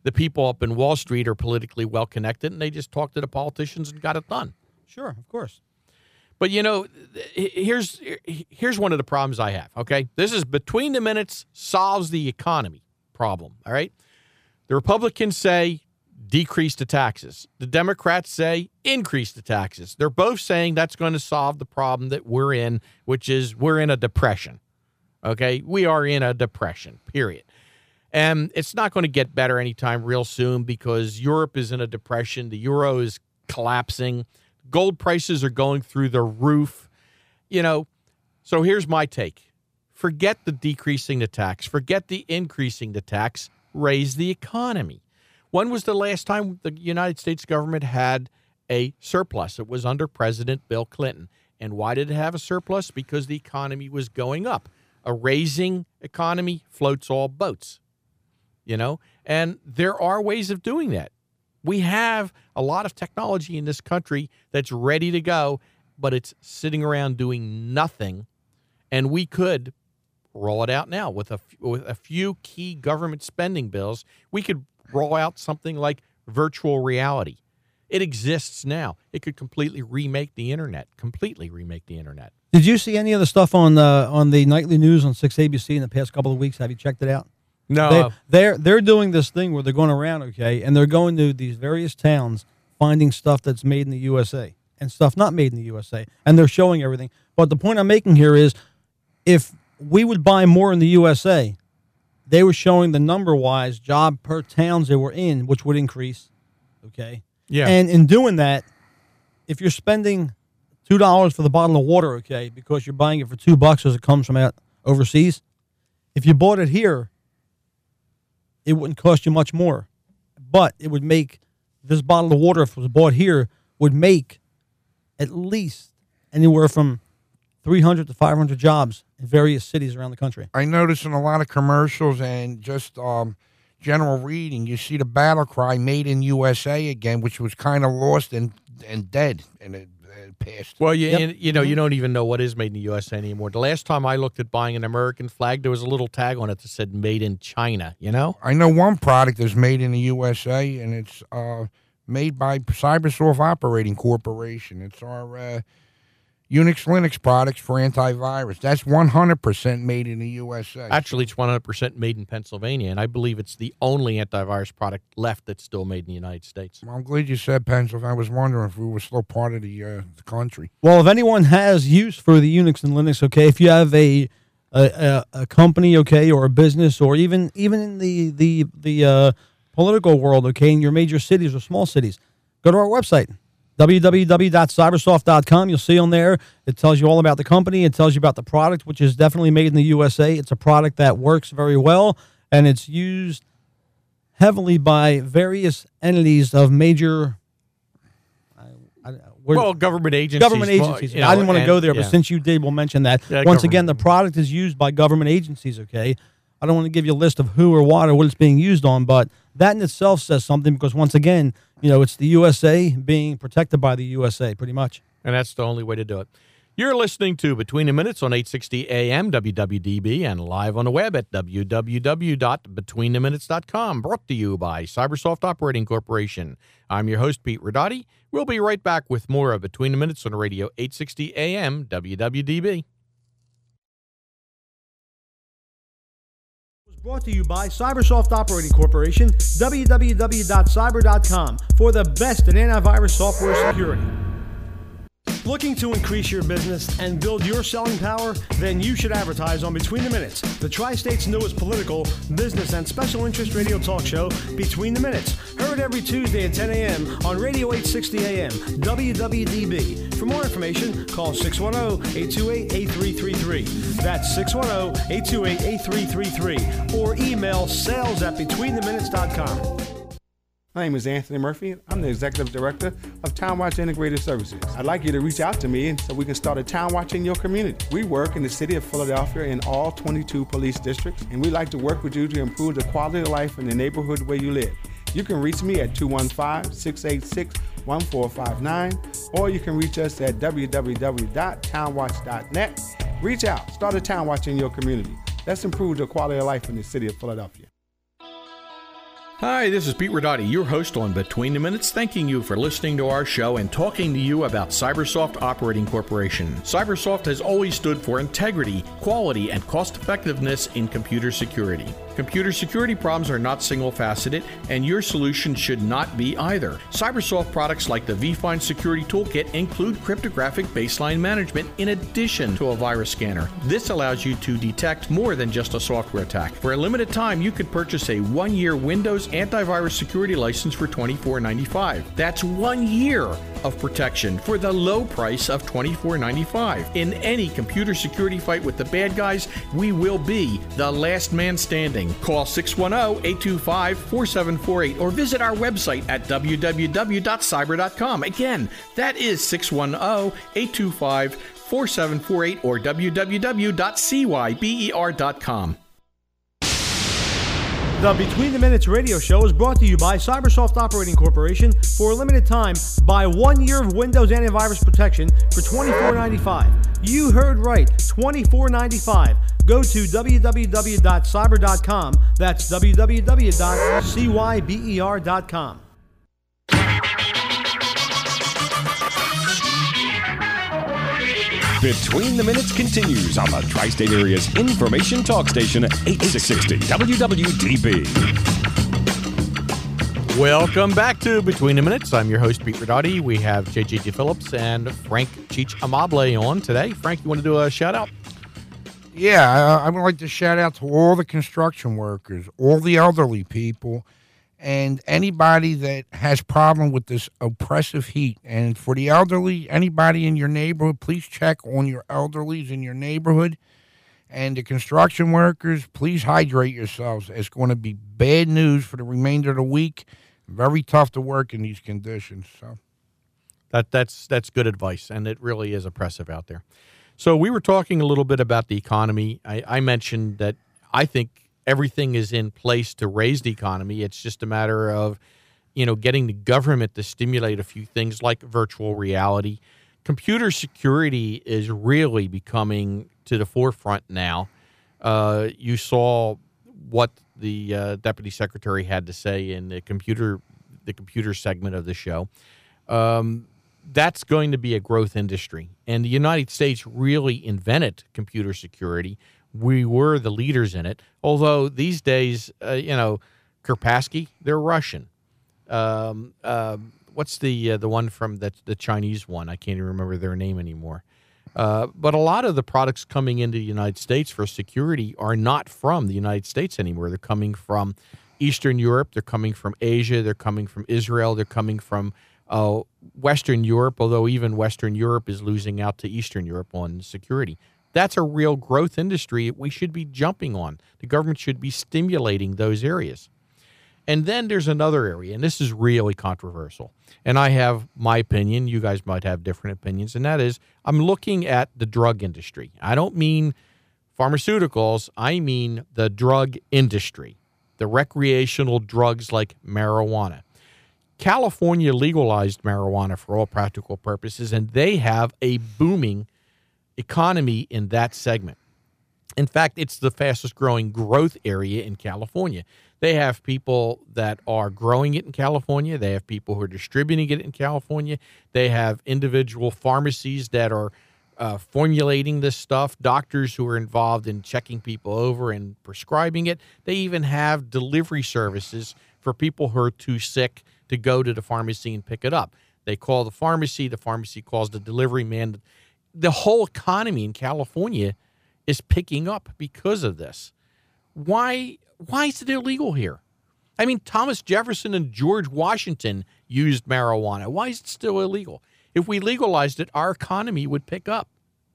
Speaker 3: the people up in Wall Street are politically well connected, and they just talk to the politicians and got it done.
Speaker 6: Sure, of course.
Speaker 3: But, you know, here's here's one of the problems I have, okay? This is between the minutes solves the economy problem, all right? The Republicans say decrease the taxes. The Democrats say increase the taxes. They're both saying that's going to solve the problem that we're in, which is we're in a depression, okay? We are in a depression, period. And it's not going to get better anytime real soon because Europe is in a depression. The euro is collapsing. Gold prices are going through the roof. You know, so here's my take. Forget the decreasing the tax. Forget the increasing the tax. Raise the economy. When was the last time the United States government had a surplus? It was under President Bill Clinton. And why did it have a surplus? Because the economy was going up. A raising economy floats all boats, you know, and there are ways of doing that. We have a lot of technology in this country that's ready to go, but it's sitting around doing nothing, and we could roll it out now with a, with a few key government spending bills. We could roll out something like virtual reality. It exists now. It could completely remake the internet, completely remake the internet.
Speaker 6: Did you see any of the stuff on the on the nightly news on six A B C in the past couple of weeks? Have you checked it out?
Speaker 3: No.
Speaker 6: They, they're they're doing this thing where they're going around, okay, and they're going to these various towns finding stuff that's made in the U S A and stuff not made in the U S A, and they're showing everything. But the point I'm making here is if we would buy more in the U S A, they were showing the number-wise job per towns they were in, which would increase, okay?
Speaker 3: Yeah.
Speaker 6: And in doing that, if you're spending two dollars for the bottle of water, okay, because you're buying it for two bucks as it comes from out overseas, if you bought it here, it wouldn't cost you much more. But it would make this bottle of water, if it was bought here, would make at least anywhere from three hundred to five hundred jobs in various cities around the country.
Speaker 7: I notice in a lot of commercials and just um, general reading, you see the battle cry "Made in U S A" again, which was kind of lost and and dead, and it, it passed.
Speaker 3: Well, you,
Speaker 6: Yep.
Speaker 3: you, you know, you don't even know what is made in the U S A anymore. The last time I looked at buying an American flag, there was a little tag on it that said "Made in China," you know?
Speaker 7: I know one product is made in the U S A, and it's uh, made by Cybersoft Operating Corporation. It's our uh, Unix Linux products for antivirus. That's one hundred percent made in the U S A.
Speaker 3: Actually, it's one hundred percent made in Pennsylvania, and I believe it's the only antivirus product left that's still made in the United States.
Speaker 7: Well, I'm glad you said Pennsylvania. I was wondering if we were still part of the, uh, the country.
Speaker 6: Well, if anyone has use for the Unix and Linux, okay, if you have a a, a, a company, okay, or a business, or even even in the the the uh, political world, okay, in your major cities or small cities, go to our website, w w w dot cybersoft dot com. You'll see on there, it tells you all about the company. It tells you about the product, which is definitely made in the U S A. It's a product that works very well, and it's used heavily by various entities of major I, I,
Speaker 3: Well, government agencies.
Speaker 6: government agencies.
Speaker 3: you know,
Speaker 6: I didn't want to
Speaker 3: and-
Speaker 6: go there, but
Speaker 3: yeah.
Speaker 6: since you did, we'll mention that.
Speaker 3: Yeah,
Speaker 6: Once again, the
Speaker 3: government.
Speaker 6: product is used by government agencies, okay? I don't want to give you a list of who or what or what it's being used on, but that in itself says something because, once again, you know, it's the U S A being protected by the U S A, pretty much.
Speaker 3: And that's the only way to do it. You're listening to Between the Minutes on eight sixty A M W W D B and live on the web at w w w dot between the minutes dot com, brought to you by Cybersoft Operating Corporation. I'm your host, Pete Ridotti. We'll be right back with more of Between the Minutes on radio eight sixty A M W W D B.
Speaker 4: Brought to you by Cybersoft Operating Corporation, w w w dot cyber dot com, for the best in antivirus software security. Looking to increase your business and build your selling power? Then you should advertise on Between the Minutes, the Tri-State's newest political, business, and special interest radio talk show, Between the Minutes. Heard every Tuesday at ten A M on radio eight sixty A M, W W D B. For more information, call six one zero, eight two eight, eight three three three. That's six one zero, eight two eight, eight three three three. Or email sales at between the minutes dot com.
Speaker 5: My name is Anthony Murphy. I'm the Executive Director of TownWatch Integrated Services. I'd like you to reach out to me so we can start a Town Watch in your community. We work in the city of Philadelphia in all twenty-two police districts, and we'd like to work with you to improve the quality of life in the neighborhood where you live. You can reach me at two one five, six eight six, one four five nine, or you can reach us at w w w dot town watch dot net. Reach out, start a Town Watch in your community. Let's improve the quality of life in the city of Philadelphia.
Speaker 3: Hi, this is Pete Ridotti, your host on Between the Minutes, thanking you for listening to our show and talking to you about Cybersoft Operating Corporation. Cybersoft has always stood for integrity, quality, and cost-effectiveness in computer security. Computer security problems are not single-faceted, and your solution should not be either. Cybersoft products like the vFind Security Toolkit include cryptographic baseline management in addition to a virus scanner. This allows you to detect more than just a software attack. For a limited time, you could purchase a one-year Windows antivirus security license for twenty-four ninety-five. That's one year of protection for the low price of twenty-four ninety-five. In any computer security fight with the bad guys, we will be the last man standing. Call six one zero, eight two five, four seven four eight or visit our website at w w w dot cyber dot com. Again, that is six one zero, eight two five, four seven four eight or w w w dot cyber dot com.
Speaker 4: The Between the Minutes radio show is brought to you by Cybersoft Operating Corporation. For a limited time, buy one year of Windows antivirus protection for twenty-four ninety-five. You heard right, twenty-four ninety-five. Go to w w w dot cyber dot com. That's w w w dot cyber dot com.
Speaker 2: Between the Minutes continues on the Tri-State Area's information talk station, eight sixty W W D B.
Speaker 3: Welcome back to Between the Minutes. I'm your host, Pete Ridotti. We have J J T. Phillips and Frank Cheech Amable on today. Frank, you want to do a shout-out?
Speaker 7: Yeah, I, I would like to shout out to all the construction workers, all the elderly people, and anybody that has problem with this oppressive heat. And for the elderly, anybody in your neighborhood, please check on your elderlies in your neighborhood. And the construction workers, please hydrate yourselves. It's going to be bad news for the remainder of the week. Very tough to work in these conditions. So
Speaker 3: that that's that's good advice, and it really is oppressive out there. So we were talking a little bit about the economy. I, I mentioned that I think everything is in place to raise the economy. It's just a matter of, you know, getting the government to stimulate a few things like virtual reality. Computer security is really becoming to the forefront now. Uh, you saw what the uh, deputy secretary had to say in the computer the computer segment of the show. Um, that's going to be a growth industry, and the United States really invented computer security. We were the leaders in it, although these days, uh, you know, Kaspersky, they're Russian. Um, uh, what's the uh, the one from the, the Chinese one? I can't even remember their name anymore. Uh, but a lot of the products coming into the United States for security are not from the United States anymore. They're coming from Eastern Europe. They're coming from Asia. They're coming from Israel. They're coming from uh, Western Europe, although even Western Europe is losing out to Eastern Europe on security. That's a real growth industry we should be jumping on. The government should be stimulating those areas. And then there's another area, and this is really controversial. And I have my opinion. You guys might have different opinions, and that is I'm looking at the drug industry. I don't mean pharmaceuticals. I mean the drug industry, the recreational drugs like marijuana. California legalized marijuana for all practical purposes, and they have a booming economy in that segment. In fact, it's the fastest growing growth area in California. They have people that are growing it in California. They have people who are distributing it in California. They have individual pharmacies that are uh, formulating this stuff, doctors who are involved in checking people over and prescribing it. They even have delivery services for people who are too sick to go to the pharmacy and pick it up. They call the pharmacy. The pharmacy calls the delivery man. The whole economy in California is picking up because of this. Why why is it illegal here? I mean, Thomas Jefferson and George Washington used marijuana. Why is it still illegal? If we legalized it, our economy would pick up.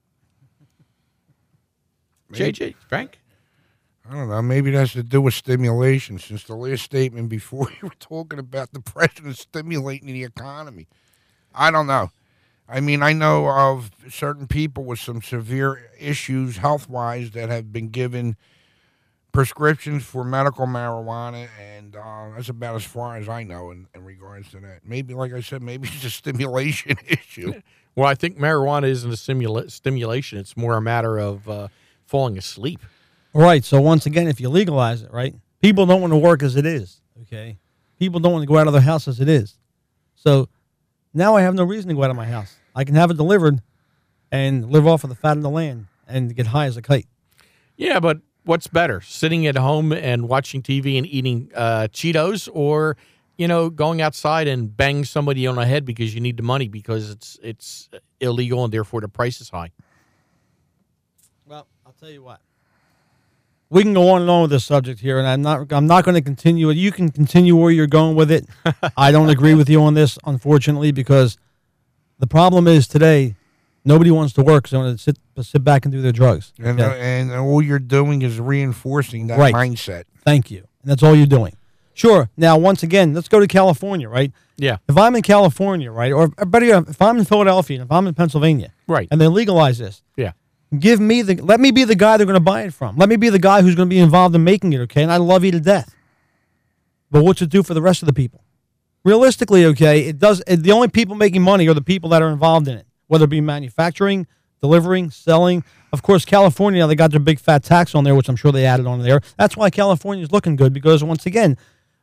Speaker 3: J J, Frank?
Speaker 7: I don't know. Maybe it has to do with stimulation, since the last statement before you were talking about the president stimulating the economy. I don't know. I mean, I know of certain people with some severe issues health-wise that have been given prescriptions for medical marijuana, and uh, that's about as far as I know in, in regards to that. Maybe, like I said, maybe it's a stimulation issue.
Speaker 3: Well, I think marijuana isn't a stimula- stimulation. It's more a matter of uh, falling asleep.
Speaker 6: Right. So once again, if you legalize it, right, people don't want to work as it is. Okay. People don't want to go out of their house as it is. So now I have no reason to go out of my house. I can have it delivered and live off of the fat of the land and get high as a kite.
Speaker 3: Yeah, but what's better, sitting at home and watching T V and eating uh, Cheetos, or, you know, going outside and bang somebody on the head because you need the money because it's it's illegal and therefore the price is high?
Speaker 6: Well, I'll tell you what. We can go on and on with this subject here, and I'm not I'm not going to continue it. You can continue where you're going with it. I don't agree with you on this, unfortunately, because the problem is today, nobody wants to work, so they want to sit, sit back and do their drugs.
Speaker 7: And,
Speaker 6: Okay?
Speaker 7: uh, and all you're doing is reinforcing that
Speaker 6: Right.
Speaker 7: mindset.
Speaker 6: Thank you. And that's all you're doing. Sure. Now, once again, let's go to California, right?
Speaker 3: Yeah.
Speaker 6: If I'm in California, right, or better yet, if I'm in Philadelphia, and if I'm in Pennsylvania,
Speaker 3: Right.
Speaker 6: and they legalize this,
Speaker 3: Yeah.
Speaker 6: give me the, let me be the guy they're going to buy it from. Let me be the guy who's going to be involved in making it, okay? And I love you to death. But what's it do for the rest of the people? Realistically, okay, it does. It, the only people making money are the people that are involved in it, whether it be manufacturing, delivering, selling. Of course, California, they got their big fat tax on there, which I'm sure they added on there. That's why California is looking good, because once again,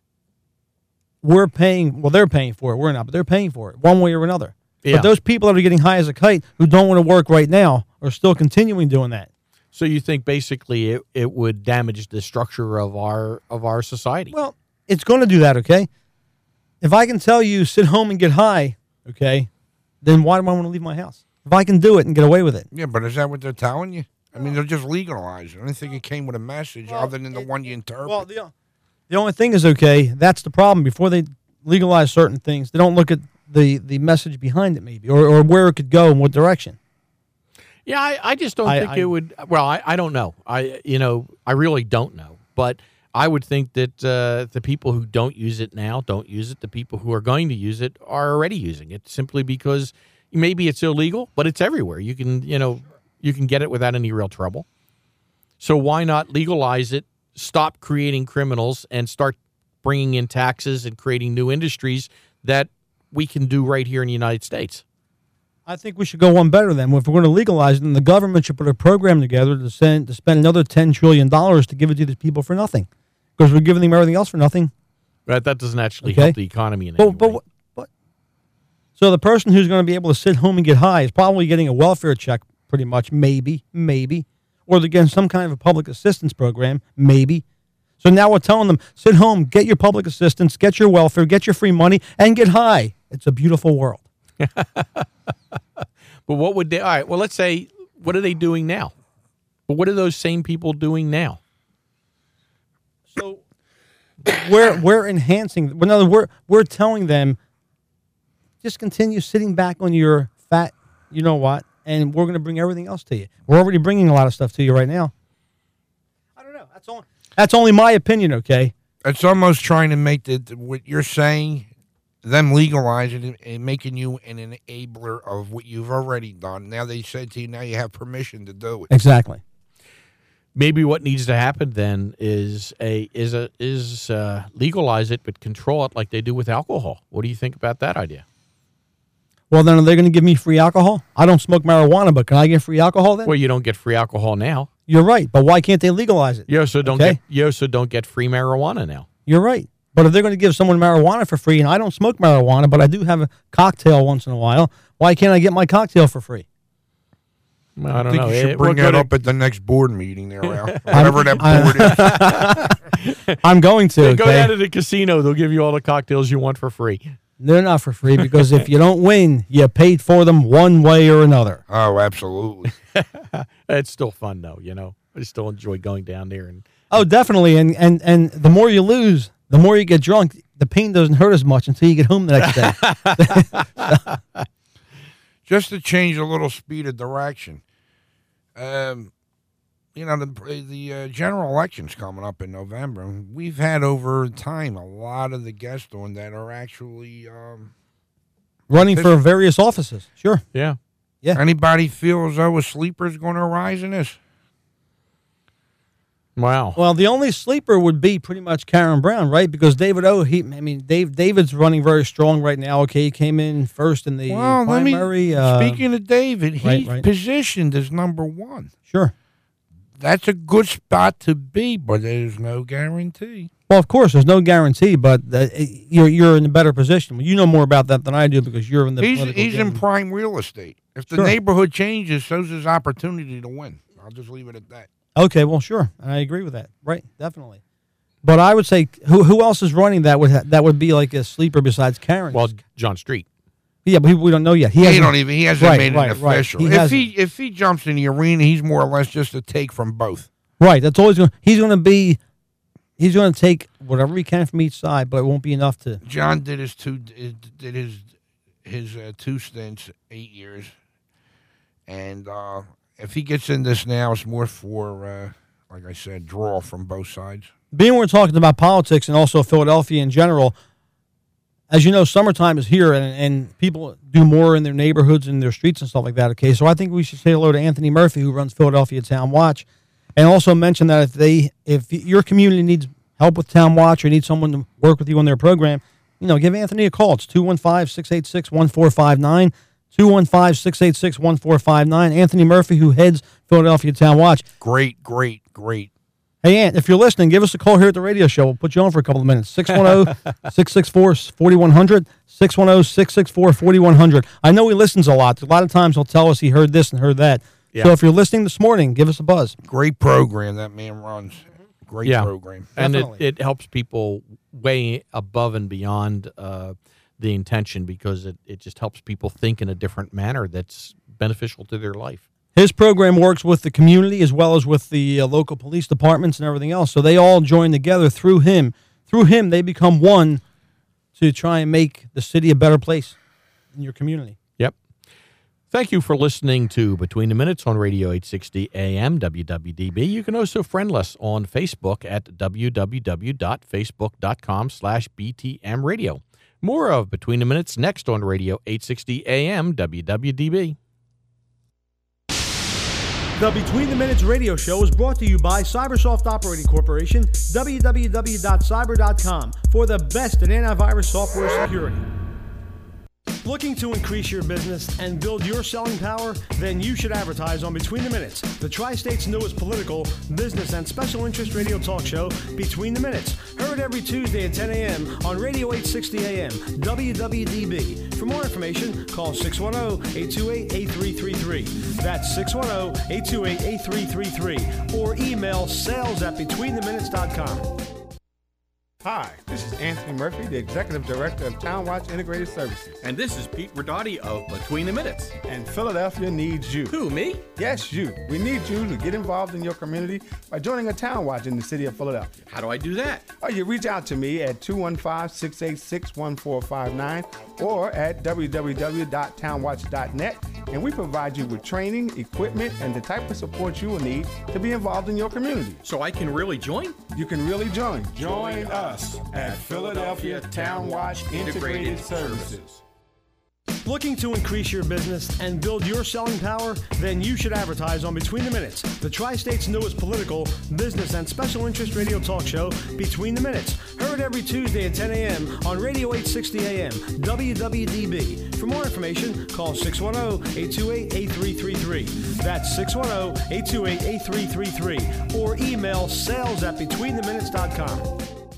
Speaker 6: we're paying, well, they're paying for it. We're not, but they're paying for it one way or another.
Speaker 3: Yeah.
Speaker 6: But those people that are getting high as a kite who don't want to work right now are still continuing doing that.
Speaker 3: So you think basically it, it would damage the structure of our of our society?
Speaker 6: Well, it's going to do that, okay? If I can tell you sit home and get high, okay, then why do I want to leave my house? If I can do it and get away with it.
Speaker 7: Yeah, but is that what they're telling you? I mean, they're just legalizing. I don't think it came with a message
Speaker 6: Well,
Speaker 7: other than the
Speaker 6: it-
Speaker 7: one you interpret.
Speaker 6: Well, the, the only thing is, okay, that's the problem. Before they legalize certain things, they don't look at the, the message behind it, maybe, or, or where it could go and what direction.
Speaker 3: Yeah, I, I just don't
Speaker 6: I-
Speaker 3: think
Speaker 6: I-
Speaker 3: it would. Well, I, I don't know. I you know I really don't know. But I would think that uh, the people who don't use it now don't use it. The people who are going to use it are already using it, simply because maybe it's illegal, but it's everywhere. You can you know you can get it without any real trouble. So why not legalize it? Stop creating criminals and start bringing in taxes and creating new industries that we can do right here in the United States.
Speaker 6: I think we should go one better then. If we're going to legalize it, then the government should put a program together to send to spend another ten trillion dollars to give it to these people for nothing, because we're giving them everything else for nothing.
Speaker 3: But that doesn't actually
Speaker 6: Okay.
Speaker 3: help the economy in
Speaker 6: But,
Speaker 3: any
Speaker 6: but,
Speaker 3: way.
Speaker 6: what- but, so the person who's going to be able to sit home and get high is probably getting a welfare check, pretty much, maybe, maybe, or they're getting some kind of a public assistance program, maybe. So now we're telling them, sit home, get your public assistance, get your welfare, get your free money, and get high. It's a beautiful world.
Speaker 3: But what would they? All right. Well, let's say, what are they doing now? But what are those same people doing now?
Speaker 6: So we're we're enhancing. Well, no, we're we're telling them, just continue sitting back on your fat, you know what, and we're going to bring everything else to you. We're already bringing a lot of stuff to you right now. I don't know. That's only that's only my opinion. Okay.
Speaker 7: It's almost trying to make the, the- what you're saying, them legalizing it and making you an enabler of what you've already done. Now they said to you, now you have permission to do it.
Speaker 6: Exactly.
Speaker 3: Maybe what needs to happen then is a is a is uh, legalize it, but control it like they do with alcohol. What do you think about that idea?
Speaker 6: Well, then are they going to give me free alcohol? I don't smoke marijuana, but can I get free alcohol then?
Speaker 3: Well, you don't get free alcohol now.
Speaker 6: You're right, but why can't they legalize it?
Speaker 3: You also don't
Speaker 6: Okay.
Speaker 3: get you also don't get free marijuana now.
Speaker 6: You're right. But if they're going to give someone marijuana for free, and I don't smoke marijuana, but I do have a cocktail once in a while, why can't I get my cocktail for free?
Speaker 3: Well, I
Speaker 7: I
Speaker 3: don't
Speaker 7: think
Speaker 3: know.
Speaker 7: you should
Speaker 3: It-
Speaker 7: bring
Speaker 3: we'll
Speaker 7: that
Speaker 3: go
Speaker 7: up at the next board meeting there, Al. Whatever that board is.
Speaker 6: I'm going to.
Speaker 3: to- Go
Speaker 6: okay?
Speaker 3: down to the casino. They'll give you all the cocktails you want for free.
Speaker 6: They're not for free, because if you don't win, you paid for them one way or another.
Speaker 7: Oh, absolutely.
Speaker 3: It's still fun though. You know, I still enjoy going down there and
Speaker 6: Oh, definitely. And, and, and the more you lose, the more you get drunk. The pain doesn't hurt as much until you get home the next day.
Speaker 7: Just to change a little speed of direction. Um, you know, the the uh, general election's coming up in November. We've had over time a lot of the guests on that are actually. Um,
Speaker 6: Running for various offices. Sure.
Speaker 3: yeah.
Speaker 7: anybody feel as though a sleeper is going to arise in this?
Speaker 3: Wow.
Speaker 6: Well, the only sleeper would be pretty much Karen Brown, right? Because David O, he, I mean, Dave, David's running very strong right now. Okay, he came in first in the
Speaker 7: Well, let me.
Speaker 6: primary. uh,
Speaker 7: Speaking of David,
Speaker 6: right,
Speaker 7: he's
Speaker 6: right.
Speaker 7: positioned as number one.
Speaker 6: Sure.
Speaker 7: that's a good spot to be, but there's no guarantee.
Speaker 6: Well, of course, there's no guarantee, but uh, you're you're in a better position. You know more about that than I do because you're in the.
Speaker 7: He's
Speaker 6: political
Speaker 7: he's in
Speaker 6: game.
Speaker 7: prime real estate. If the
Speaker 6: Sure.
Speaker 7: neighborhood changes, so's his opportunity to win. I'll just leave it at that.
Speaker 6: Okay, well, sure, I agree with that. Right, definitely. But I would say, who who else is running that would ha- that would be like a sleeper besides Karen?
Speaker 3: Well, John Street.
Speaker 6: yeah, but we don't know yet. He
Speaker 7: He,
Speaker 6: hasn't-
Speaker 7: don't even. He hasn't
Speaker 6: right,
Speaker 7: made
Speaker 6: right,
Speaker 7: it
Speaker 6: right.
Speaker 7: official.
Speaker 6: He
Speaker 7: if
Speaker 6: hasn't.
Speaker 7: he if he jumps in the arena, he's more or less just a take from both.
Speaker 6: Right, that's always going. He's going to be. He's going to take whatever he can from each side, but it won't be enough to.
Speaker 7: John did his two did his his uh, two stints, eight years, and uh, if he gets in this now, it's more for uh, like I said, draw from both sides.
Speaker 6: Being we're talking about politics and also Philadelphia in general, as you know, summertime is here, and, and people do more in their neighborhoods and their streets and stuff like that. Okay, so I think we should say hello to Anthony Murphy, who runs Philadelphia Town Watch, and also mention that if they, if your community needs help with Town Watch or needs someone to work with you on their program, you know, give Anthony a call. It's two one five, six eight six, one four five nine, two one five, six eight six, one four five nine. Anthony Murphy, who heads Philadelphia Town Watch.
Speaker 7: Great, great, great.
Speaker 6: Hey, Ant, if you're listening, give us a call here at the radio show. We'll put you on for a couple of minutes. six one zero, six six four, four one zero zero, six one zero, six six four, four one zero zero. I know he listens a lot. A lot of times he'll tell us he heard this and heard that.
Speaker 3: Yeah.
Speaker 6: So if you're listening this morning, give us a buzz.
Speaker 7: Great program that man runs. Great
Speaker 3: Yeah.
Speaker 7: program.
Speaker 3: And it,
Speaker 6: Definitely.
Speaker 3: it helps people way above and beyond uh, the intention because it, it just helps people think in a different manner that's beneficial to their life.
Speaker 6: His program works with the community as well as with the uh, local police departments and everything else. So they all join together through him. Through him, they become one to try and make the city a better place in your community.
Speaker 3: Yep. Thank you for listening to Between the Minutes on Radio eight sixty A M W W D B. You can also friend us on Facebook at w w w dot facebook dot com slash b t m radio. More of Between the Minutes next on Radio eight sixty A M W W D B.
Speaker 4: The Between the Minutes radio show is brought to you by Cybersoft Operating Corporation, w w w dot cyber dot com, for the best in antivirus software security. Looking to increase your business and build your selling power? Then you should advertise on Between the Minutes, the Tri-State's newest political, business, and special interest radio talk show, Between the Minutes. Heard every Tuesday at ten a m on Radio eight sixty A M, W W D B. For more information, call six one zero, eight two eight, eight three three three. That's six one zero, eight two eight, eight three three three. Or email sales at between the minutes dot com.
Speaker 5: Hi, this is Anthony Murphy, the Executive Director of Town Watch Integrated Services.
Speaker 8: And this is Pete Ridotti of Between the Minutes.
Speaker 5: And Philadelphia needs you.
Speaker 8: Who, me?
Speaker 5: Yes, you. We need you to get involved in your community by joining a Town Watch in the city of Philadelphia.
Speaker 8: How do I do that?
Speaker 5: Or you reach out to me at two one five, six eight six, one four five nine or at w w w dot town watch dot net, and we provide you with training, equipment, and the type of support you will need to be involved in your community.
Speaker 8: So I can really join?
Speaker 5: You can really join. Join us at Philadelphia Town Watch Integrated Services.
Speaker 4: Looking to increase your business and build your selling power? Then you should advertise on Between the Minutes, the Tri-State's newest political, business, and special interest radio talk show, Between the Minutes. Heard every Tuesday at ten a m on Radio eight sixty A M, W W D B. For more information, call six one zero, eight two eight, eight three three three. That's six one zero, eight two eight, eight three three three. Or email sales at between the minutes dot com.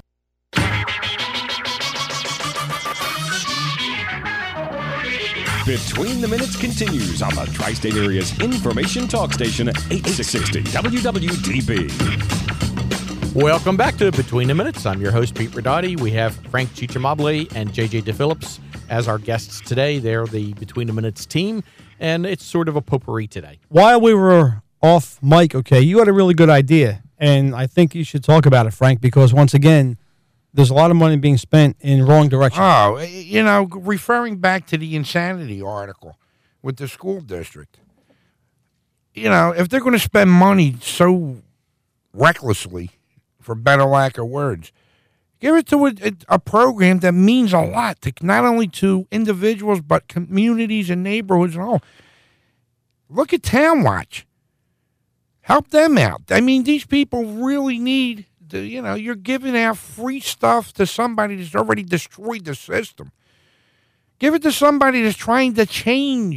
Speaker 2: Between the Minutes continues on the Tri-State Area's information talk station, eight sixty W W D B.
Speaker 3: Welcome back to Between the Minutes. I'm your host, Pete Ridotti. We have Frank Cicciamobile and J J DePhillips as our guests today. They're the Between the Minutes team, and it's sort of a potpourri today.
Speaker 6: While we were off mic, okay, you had a really good idea, and I think you should talk about it, Frank, because once again, there's a lot of money being spent in wrong direction.
Speaker 7: Oh, you know, referring back to the insanity article with the school district, you know, if they're going to spend money so recklessly, for better lack of words, give it to a, a program that means a lot to not only to individuals but communities and neighborhoods and all. Look at Town Watch. Help them out. I mean, these people really need. You know, you're giving out free stuff to somebody that's already destroyed the system. Give it to somebody that's trying to change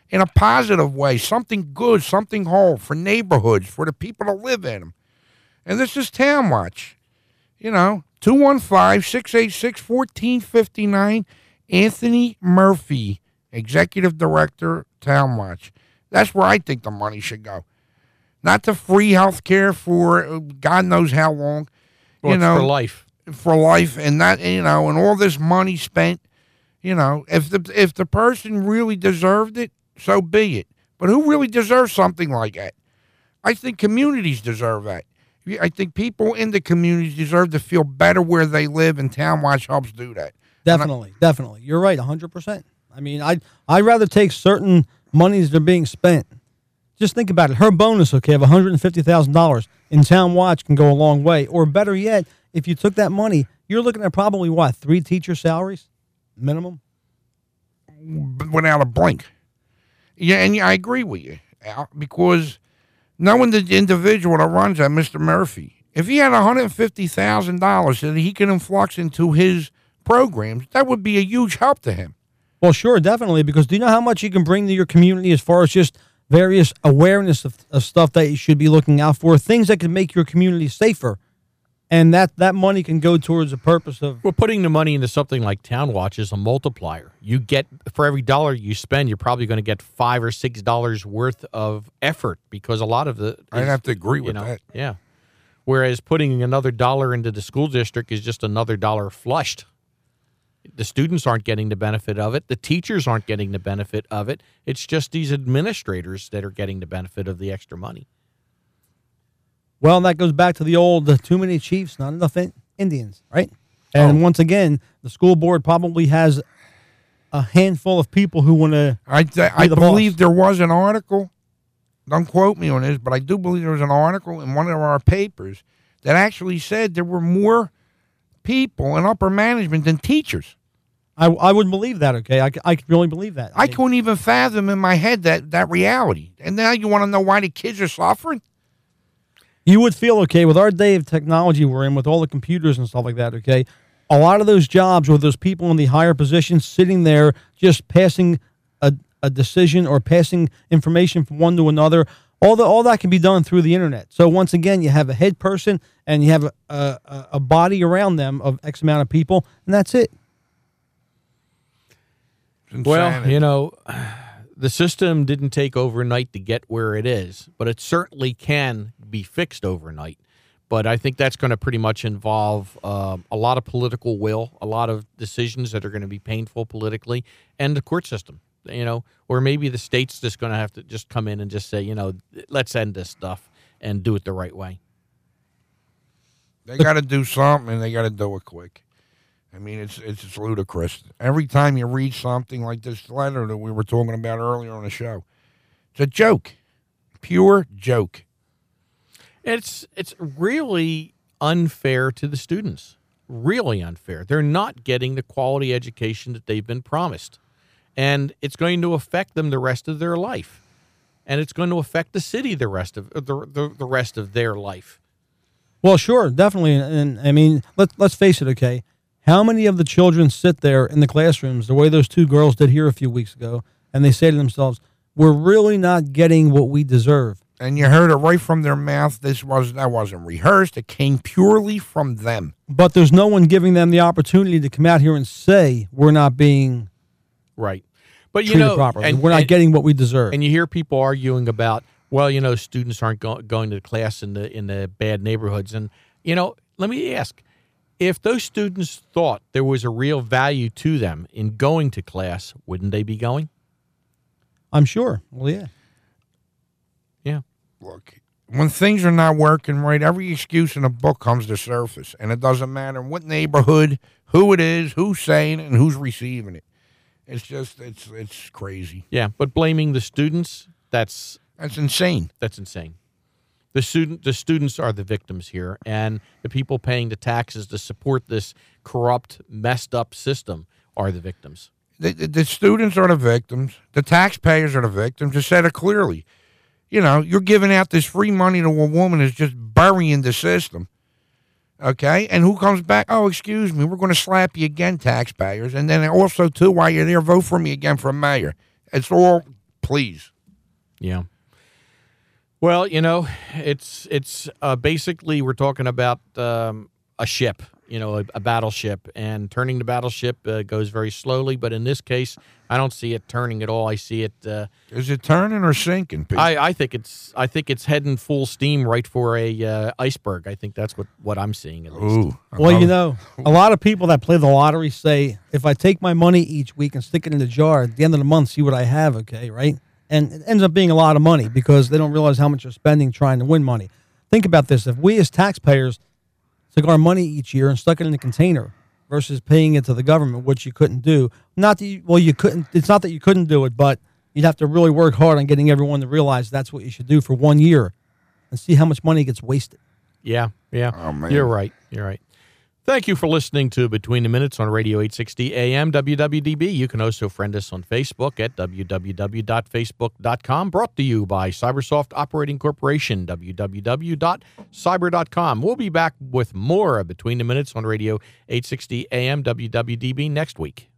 Speaker 7: in a positive way, something good, something whole for neighborhoods, for the people that live in them. And this is Town Watch. You know, two one five, six eight six, one four five nine, Anthony Murphy, Executive Director, Town Watch. That's where I think the money should go. Not to free health care for God knows how long.
Speaker 3: Well,
Speaker 7: you
Speaker 3: it's
Speaker 7: know,
Speaker 3: for life.
Speaker 7: For life, and that, you know, and all this money spent, you know, if the if the person really deserved it, so be it. But who really deserves something like that? I think communities deserve that. I think people in the communities deserve to feel better where they live, and Town Watch helps do that.
Speaker 6: Definitely, I, definitely. You're right, one hundred percent. I mean, I'd, I'd rather take certain monies that are being spent. Just think about it. Her bonus, okay, of one hundred fifty thousand dollars in Town Watch can go a long way. Or better yet, if you took that money, you're looking at probably, what, three teacher salaries minimum?
Speaker 7: Without a blink. Yeah, and I agree with you, Al, because knowing the individual that runs that, Mister Murphy, if he had one hundred fifty thousand dollars that he can influx into his programs, that would be a huge help to him.
Speaker 6: Well, sure, definitely, because do you know how much you can bring to your community as far as just various awareness of, of stuff that you should be looking out for, things that can make your community safer, and that, that money can go towards the purpose of...
Speaker 3: Well, putting the money into something like Town Watch is a multiplier. You get, for every dollar you spend, you're probably going to get five or six dollars worth of effort, because a lot of the...
Speaker 7: I'd
Speaker 3: is,
Speaker 7: have to agree with
Speaker 3: you know,
Speaker 7: that.
Speaker 3: Yeah. Whereas putting another dollar into the school district is just another dollar flushed. The students aren't getting the benefit of it. The teachers aren't getting the benefit of it. It's just these administrators that are getting the benefit of the extra money.
Speaker 6: Well, that goes back to the old uh, too many chiefs, not enough in- Indians, right? And
Speaker 7: Oh.
Speaker 6: once again, the school board probably has a handful of people who want to
Speaker 7: I, th- I
Speaker 6: the
Speaker 7: believe
Speaker 6: boss.
Speaker 7: there was an article, don't quote me on this, but I do believe there was an article in one of our papers that actually said there were more people in upper management than teachers.
Speaker 6: I, I would believe that, okay? I, c- I could really believe that.
Speaker 7: I
Speaker 6: mean,
Speaker 7: couldn't even fathom in my head that, that reality. And now you want to know why the kids are suffering?
Speaker 6: You would feel, okay, with our day of technology we're in, with all the computers and stuff like that, okay, a lot of those jobs where those people in the higher positions sitting there just passing a, a decision or passing information from one to another, all the, all that can be done through the internet. So once again, you have a head person and you have a, a, a body around them of X amount of people, and that's it.
Speaker 3: Well, you know, the system didn't take overnight to get where it is, but it certainly can be fixed overnight. But I think that's going to pretty much involve um, a lot of political will, a lot of decisions that are going to be painful politically, and the court system, you know, or maybe the state's just going to have to just come in and just say, you know, let's end this stuff and do it the right way.
Speaker 7: They got to do something, and they got to do it quick. I mean, it's, it's it's ludicrous. Every time you read something like this letter that we were talking about earlier on the show, it's a joke, pure joke.
Speaker 3: It's it's really unfair to the students, really unfair. They're not getting the quality education that they've been promised, and it's going to affect them the rest of their life, and it's going to affect the city the rest of the the, the rest of their life.
Speaker 6: Well, sure, definitely. And, and I mean, let's let's face it, okay? How many of the children sit there in the classrooms the way those two girls did here a few weeks ago, and they say to themselves, we're really not getting what we deserve?
Speaker 7: And you heard it right from their mouth. This was that wasn't rehearsed. It came purely from them.
Speaker 6: But there's no one giving them the opportunity to come out here and say we're not being
Speaker 3: Right. But you
Speaker 6: treated
Speaker 3: know,
Speaker 6: properly.
Speaker 3: and,
Speaker 6: we're not
Speaker 3: and,
Speaker 6: getting what we deserve.
Speaker 3: And you hear people arguing about, well, you know, students aren't go- going to class in the in the bad neighborhoods. And, you know, let me ask, if those students thought there was a real value to them in going to class, wouldn't they be going?
Speaker 6: I'm sure. Well, yeah.
Speaker 3: Yeah.
Speaker 7: Look, when things are not working right, every excuse in a book comes to surface, and it doesn't matter what neighborhood, who it is, who's saying it, and who's receiving it. It's just, it's it's crazy.
Speaker 3: Yeah, but blaming the students, that's
Speaker 7: That's insane.
Speaker 3: that's insane. The student, the students are the victims here, and the people paying the taxes to support this corrupt, messed up system are the victims.
Speaker 7: The, the, the students are the victims. The taxpayers are the victims. Just said it clearly. You know, you're giving out this free money to a woman who's just burying the system. Okay? And who comes back? Oh, excuse me, we're going to slap you again, taxpayers. And then also, too, while you're there, vote for me again for mayor. It's all please.
Speaker 3: Yeah. Well, you know, it's it's uh, basically we're talking about um, a ship, you know, a, a battleship, and turning the battleship uh, goes very slowly. But in this case, I don't see it turning at all. I see it. Uh,
Speaker 7: Is it turning or sinking, Pete?
Speaker 3: I, I think it's I think it's heading full steam right for a uh, iceberg. I think that's what, what I'm seeing at least.
Speaker 7: Ooh.
Speaker 6: Well, you know, a lot of people that play the lottery say, if I take my money each week and stick it in the jar, at the end of the month, see what I have, okay, right? And it ends up being a lot of money because they don't realize how much they're spending trying to win money. Think about this. If we as taxpayers took our money each year and stuck it in a container versus paying it to the government, which you couldn't do, not that you, well, you couldn't, it's not that you couldn't do it, but you'd have to really work hard on getting everyone to realize that's what you should do for one year and see how much money gets wasted.
Speaker 3: Yeah, yeah.
Speaker 7: Oh, man.
Speaker 3: You're right. You're right. Thank you for listening to Between the Minutes on Radio eight sixty A M W W D B. You can also friend us on Facebook at w w w dot facebook dot com. Brought to you by Cybersoft Operating Corporation, w w w dot cyber dot com. We'll be back with more of Between the Minutes on Radio eight sixty A M W W D B next week.